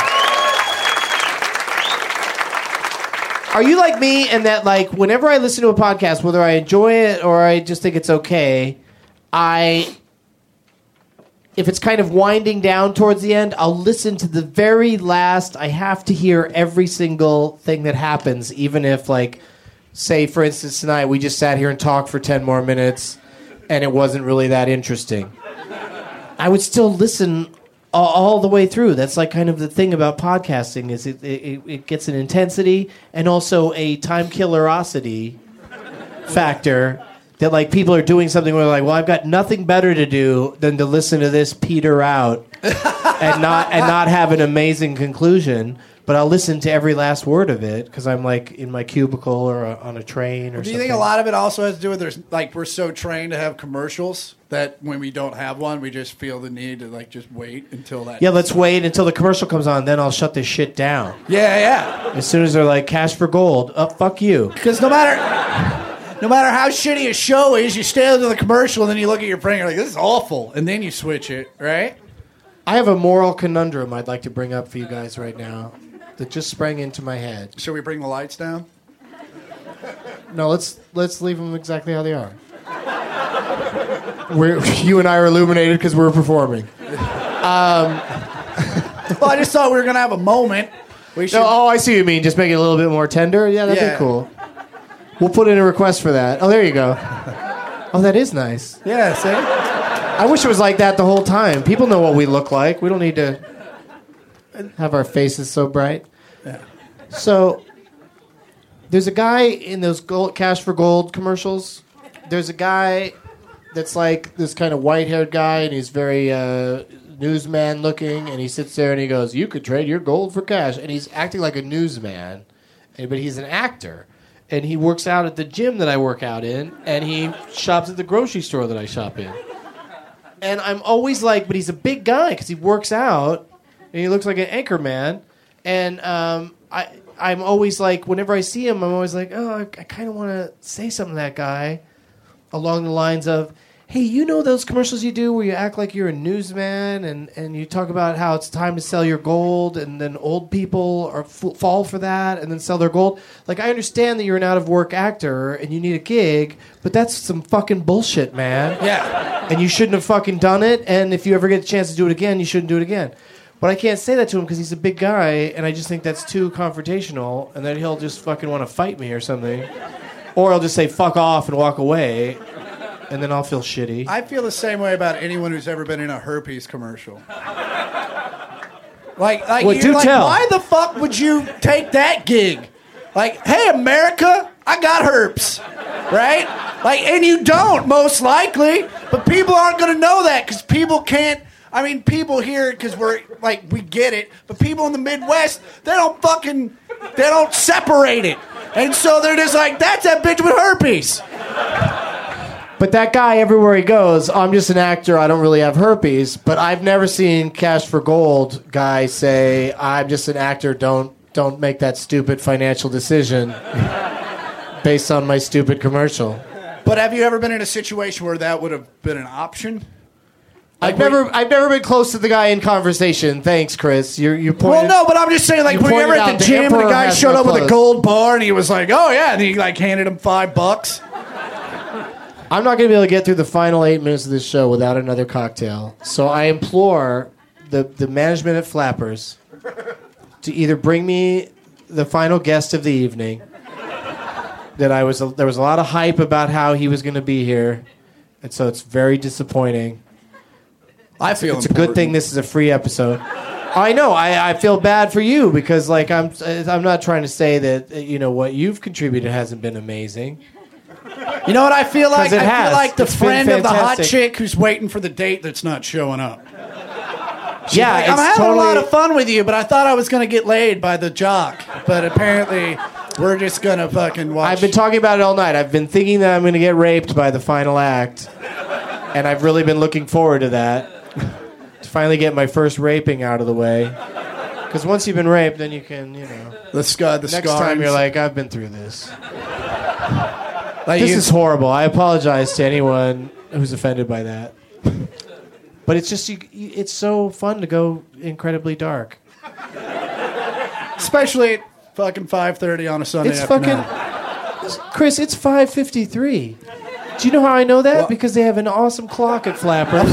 Are you like me in that, like, whenever I listen to a podcast, whether I enjoy it or I just think it's okay, if it's kind of winding down towards the end, I'll listen to the very last. I have to hear every single thing that happens, even if, like, say, for instance, tonight we just sat here and talked for 10 more minutes and it wasn't really that interesting. I would still listen all the way through. That's like kind of the thing about podcasting is it gets an intensity and also a time killerosity factor that like people are doing something where they're like, well, I've got nothing better to do than to listen to this peter out and not have an amazing conclusion. But I'll listen to every last word of it because I'm like in my cubicle or on a train or something. Do you think a lot of it also has to do with we're so trained to have commercials that when we don't have one, we just feel the need to like just wait until that. Yeah, let's wait until the commercial comes on, then I'll shut this shit down. Yeah. As soon as they're like cash for gold, fuck you. Because no matter how shitty a show is, you stay under the commercial and then you look at your friend and you're like, this is awful, and then you switch it, right? I have a moral conundrum I'd like to bring up for you guys right now that just sprang into my head. Should we bring the lights down? No, let's leave them exactly how they are. You and I are illuminated because we're performing. Well, I just thought we were going to have a moment. I see what you mean. Just make it a little bit more tender? Yeah, that'd be cool. We'll put in a request for that. Oh, there you go. Oh, that is nice. Yeah, see? I wish it was like that the whole time. People know what we look like. We don't need to have our faces so bright. Yeah. So, there's a guy in those Cash for Gold commercials. There's a guy that's like this kind of white-haired guy, and he's very newsman looking, and he sits there and he goes, you could trade your gold for cash. And he's acting like a newsman, but he's an actor. And he works out at the gym that I work out in, and he shops at the grocery store that I shop in. And I'm always like, but he's a big guy because he works out. and he looks like an anchor man. And I'm always like, whenever I see him, I'm always like, oh, I kind of want to say something to that guy along the lines of, hey, you know those commercials you do where you act like you're a newsman and you talk about how it's time to sell your gold and then old people fall for that and then sell their gold? Like, I understand that you're an out-of-work actor and you need a gig, but that's some fucking bullshit, man. Yeah. And you shouldn't have fucking done it, and if you ever get a chance to do it again, you shouldn't do it again. But I can't say that to him because he's a big guy, and I just think that's too confrontational, and then he'll just fucking want to fight me or something. Or I'll just say, fuck off, and walk away, and then I'll feel shitty. I feel the same way about anyone who's ever been in a herpes commercial. Like Well, you're do like, tell. why the fuck would you take that gig? Like, hey, America, I got herpes, right? Like, and you don't, most likely, but people aren't going to know that because people can't. I mean, people hear it because we get it, but people in the Midwest, they don't separate it. And so they're just like, that's that bitch with herpes. But that guy, everywhere he goes, I'm just an actor, I don't really have herpes, but I've never seen Cash for Gold guy say, I'm just an actor, don't make that stupid financial decision based on my stupid commercial. But have you ever been in a situation where that would have been an option? I've never been close to the guy in conversation. Thanks, Chris. You pointed. Well, no, but I'm just saying, like, you were you ever pointed at out the gym and the emperor guy has showed no up with a clothes. gold bar and he was like, oh yeah, and he like handed him $5? I'm not going to be able to get through the final 8 minutes of this show without another cocktail. So I implore the management at Flappers to either bring me the final guest of the evening. There was a lot of hype about how he was going to be here, and so it's very disappointing. I feel it's a good thing this is a free episode. I know. I feel bad for you because, like, I'm not trying to say that what you've contributed hasn't been amazing. You know what I feel like? It I has. feel like the It's been friend of the hot fantastic. chick who's waiting for the date that's not showing up. Yeah, Like, I'm it's having totally, a lot of fun with you, but I thought I was going to get laid by the jock. But apparently, we're just going to fucking watch. I've been talking about it all night. I've been thinking that I'm going to get raped by the final act, and I've really been looking forward to that. To finally get my first raping out of the way. Because once you've been raped, then you can, the next time scars. you're like, I've been through this. This is horrible. I apologize to anyone who's offended by that. But it's just, it's so fun to go incredibly dark. Especially at fucking 5:30 on a Sunday It's afternoon. Chris, it's 5:53. Do you know how I know that? Because they have an awesome clock at Flappers.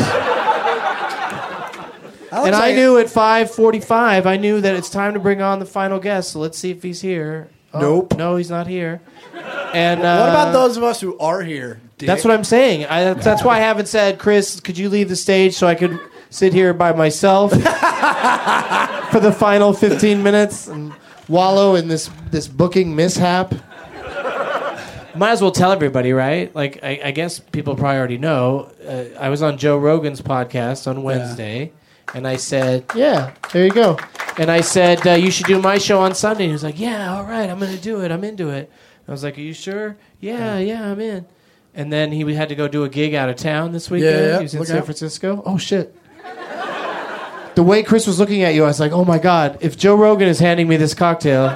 And I knew at 5:45, I knew that it's time to bring on the final guest. So let's see if he's here. Oh, Nope. No, he's not here. And What about those of us who are here? Dick? That's what I'm saying. That's why I haven't said, Chris, could you leave the stage so I could sit here by myself for the final 15 minutes and wallow in this booking mishap? Might as well tell everybody, right? Like, I guess people probably already know. I was on Joe Rogan's podcast on Wednesday, and I said, yeah, there you go. And I said, you should do my show on Sunday. And he was like, yeah, all right, I'm going to do it. I'm into it. I was like, are you sure? Yeah, I'm in. And then he had to go do a gig out of town this weekend. Yeah. He was in Look San out. Francisco. Oh, shit. The way Chris was looking at you, I was like, oh, my God. If Joe Rogan is handing me this cocktail,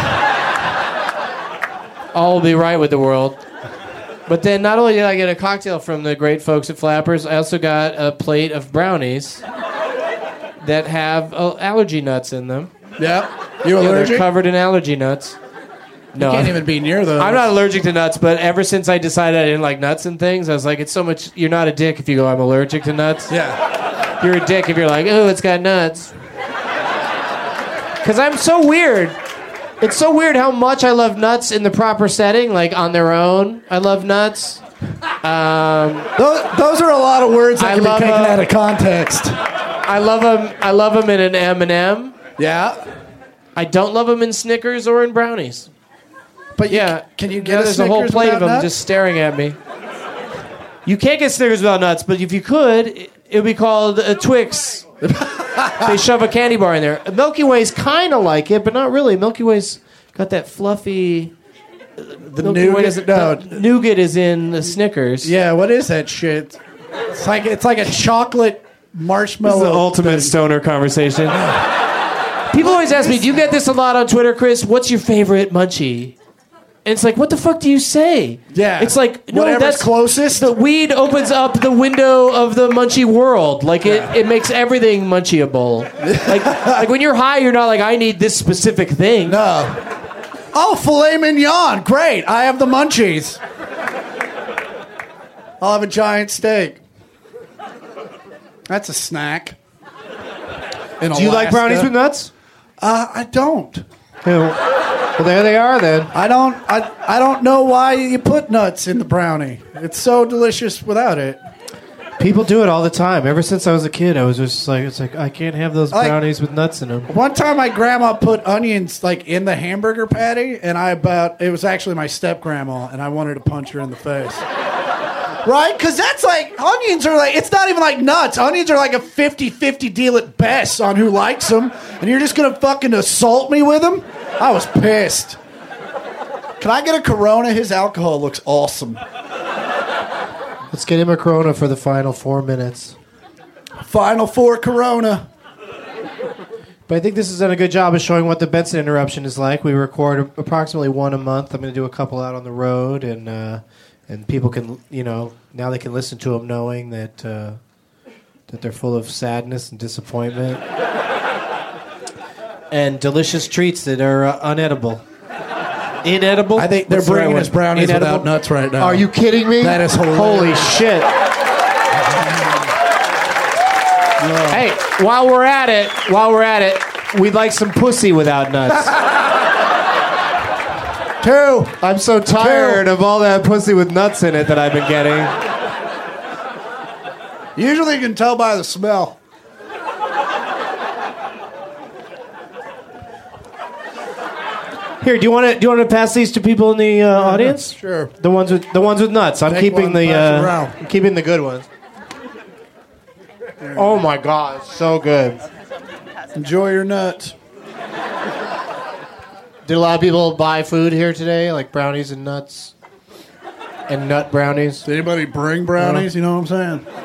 all will be right with the world. But then not only did I get a cocktail from the great folks at Flappers, I also got a plate of brownies that have allergy nuts in them. Yeah. You Yeah, allergic? they're covered in allergy nuts. No, You can't even be near those. I'm not allergic to nuts, but ever since I decided I didn't like nuts and things, I was like, it's so much. You're not a dick if you go, I'm allergic to nuts. Yeah. You're a dick if you're like, oh, it's got nuts. Because I'm so weird. It's so weird how much I love nuts in the proper setting, like on their own. I love nuts. Those are a lot of words that I can be love taken them. out of context. I love them. I love them in an M&M. Yeah. I don't love them in Snickers or in brownies. But Yeah, can you get a there's a whole Snickers plate of without them nuts? just staring at me. You can't get Snickers without nuts, but if you could, it would be called a Twix. They shove a candy bar in there. Milky Way's kind of like it, but not really. Milky Way's got that fluffy. The Milky Way nougat? doesn't- No. nougat is in the Snickers. Yeah, what is that shit? It's like a chocolate marshmallow. This is the ultimate stoner conversation. People always ask me, do you get this a lot on Twitter, Chris? What's your favorite munchie? And it's like, what the fuck do you say? Yeah. It's like, no, whatever's that's closest. The weed opens up the window of the munchie world. Like, it makes everything munchieable. Like when you're high, you're not like, I need this specific thing. No. Oh, filet mignon. Great. I have the munchies. I'll have a giant steak. That's a snack. Do you like brownies with nuts? I don't. Well, there they are then. I don't know why you put nuts in the brownie. It's so delicious without it. People do it all the time. Ever since I was a kid, I was just like, it's like I can't have those brownies with nuts in them. One time, my grandma put onions like in the hamburger patty, and it was actually my step grandma, and I wanted to punch her in the face. Right? Because that's like, onions are like, it's not even like nuts. Onions are like a 50-50 deal at best on who likes them. And you're just going to fucking assault me with them? I was pissed. Can I get a Corona? His alcohol looks awesome. Let's get him a Corona for the final 4 minutes. Final 4 Corona. But I think this has done a good job of showing what the Benson Interruption is like. We record approximately one a month. I'm going to do a couple out on the road, and people can, now they can listen to them knowing that they're full of sadness and disappointment. And delicious treats that are unedible. Inedible? I think they're bringing us brownies without nuts right now. Are you kidding me? That is hilarious. Holy shit. Hey, while we're at it, we'd like some pussy without nuts. 2. I'm so tired of all that pussy with nuts in it that I've been getting. Usually you can tell by the smell. Here, do you want to pass these to people in the audience? Sure. The ones with nuts. I'm keeping the good ones. Oh my God, it's so good. Enjoy your nuts. Did a lot of people buy food here today, like brownies and nuts, and nut brownies? Did anybody bring brownies? You know what I'm saying?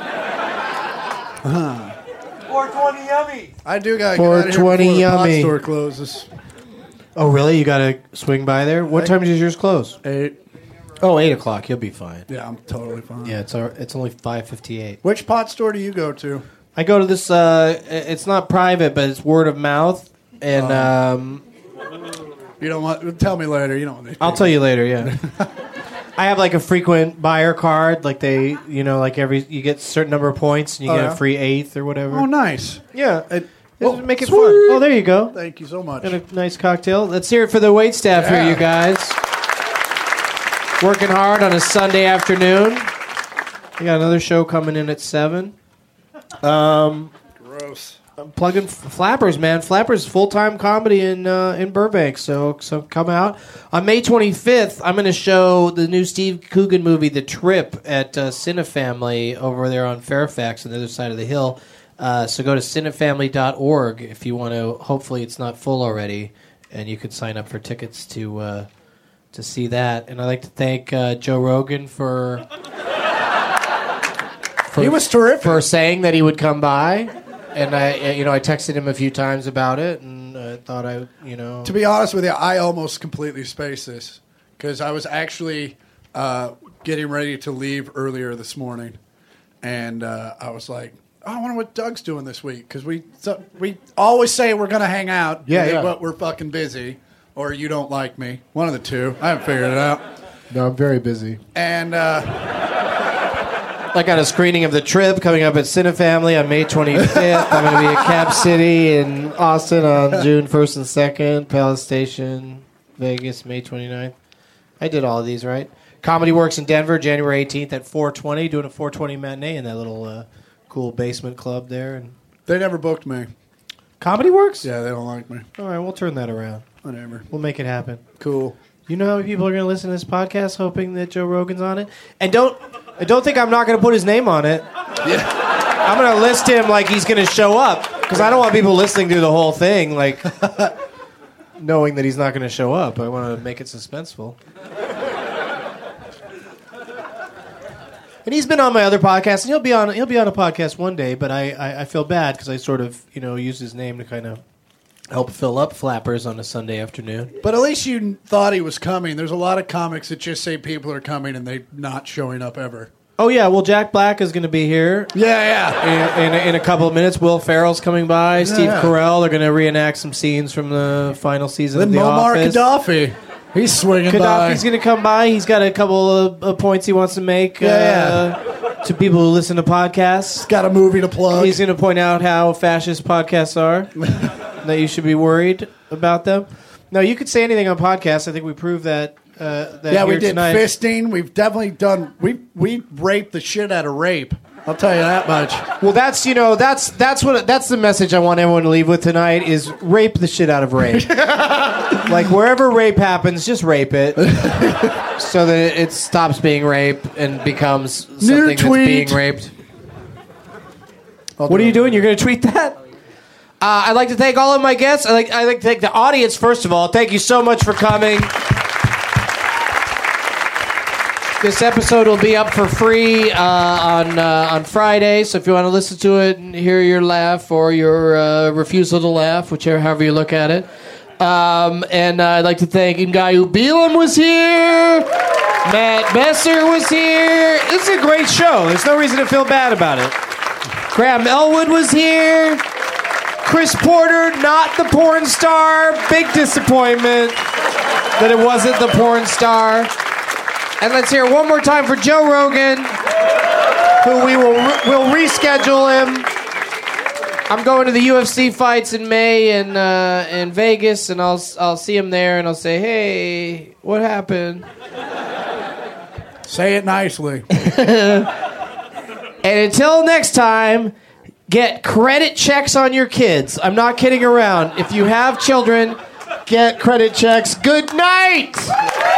420 yummy. I do gotta get out of here before 420 the pot yummy. store closes. Oh, really? You gotta swing by there? What time does yours close? 8. Oh, 8 o'clock. You'll be fine. Yeah, I'm totally fine. Yeah, it's only 5:58. Which pot store do you go to? I go to this. It's not private, but it's word of mouth, and you don't want. Tell me later. You don't want. I'll tell you later. Yeah. I have like a frequent buyer card, like they, like you get a certain number of points and you get a free 8th or whatever. Oh, nice. Yeah. Make it sweet. fun. Oh, there you go. Thank you so much. And a nice cocktail. Let's hear it for the wait staff here, you guys. Working hard on a Sunday afternoon. We got another show coming in at 7. Gross. I'm plugging Flappers, man. Flappers full-time comedy in Burbank, so come out. On May 25th, I'm going to show the new Steve Coogan movie, The Trip, at Cinefamily over there on Fairfax on the other side of the hill. So go to cinefamily.org if you want to. Hopefully it's not full already, and you can sign up for tickets to see that. And I'd like to thank Joe Rogan for he was terrific for saying that he would come by. And I texted him a few times about it, and thought To be honest with you, I almost completely spaced this because I was actually getting ready to leave earlier this morning, and I was like, oh, I wonder what Doug's doing this week because we always say we're going to hang out, but we're fucking busy, or you don't like me, one of the two. I haven't figured it out. No, I'm very busy. And I got a screening of The Trip coming up at Cinefamily on May 25th. I'm going to be at Cap City in Austin on June 1st and 2nd. Palace Station, Vegas, May 29th. I did all of these, right? Comedy Works in Denver, January 18th at 420. Doing a 420 matinee in that little cool basement club there. And they never booked me. Comedy Works? Yeah, they don't like me. All right, we'll turn that around. Whatever. We'll make it happen. Cool. You know how many people are going to listen to this podcast hoping that Joe Rogan's on it? And don't think I'm not going to put his name on it. Yeah. I'm going to list him like he's going to show up because I don't want people listening to the whole thing like knowing that he's not going to show up. I want to make it suspenseful. And he's been on my other podcast, and he'll be on a podcast one day. But I feel bad because I sort of use his name to kind of help fill up Flappers on a Sunday afternoon. But at least you thought he was coming. There's a lot of comics that just say people are coming and they're not showing up ever. Oh yeah, well Jack Black is going to be here. Yeah. In a couple of minutes, Will Ferrell's coming by. Steve Carell. They're going to reenact some scenes from the final season of The Office. Gaddafi. He's swinging by. Gaddafi's going to come by. He's got a couple of points he wants to make to people who listen to podcasts. He's got a movie to plug. He's going to point out how fascist podcasts are, that you should be worried about them. No, you could say anything on podcasts. I think we proved that. We did tonight. fisting. We've definitely done. We raped the shit out of rape. I'll tell you that much. Well, that's the message I want everyone to leave with tonight is rape the shit out of rape. Like wherever rape happens, just rape it, so that it stops being rape and becomes something that's being raped. What are you doing? You're going to tweet that? I'd like to thank all of my guests. I'd like to thank the audience first of all. Thank you so much for coming. This episode will be up for free on Friday, so if you want to listen to it and hear your laugh or your refusal to laugh, however you look at it. And I'd like to thank Ngayu Belam was here, Matt Besser was here. This is a great show. There's no reason to feel bad about it. Graham Elwood was here. Chris Porter, not the porn star. Big disappointment that it wasn't the porn star. And let's hear it one more time for Joe Rogan, who we'll reschedule him. I'm going to the UFC fights in May in Vegas, and I'll see him there, and I'll say, "Hey, what happened?" Say it nicely. And until next time, get credit checks on your kids. I'm not kidding around. If you have children, get credit checks. Good night.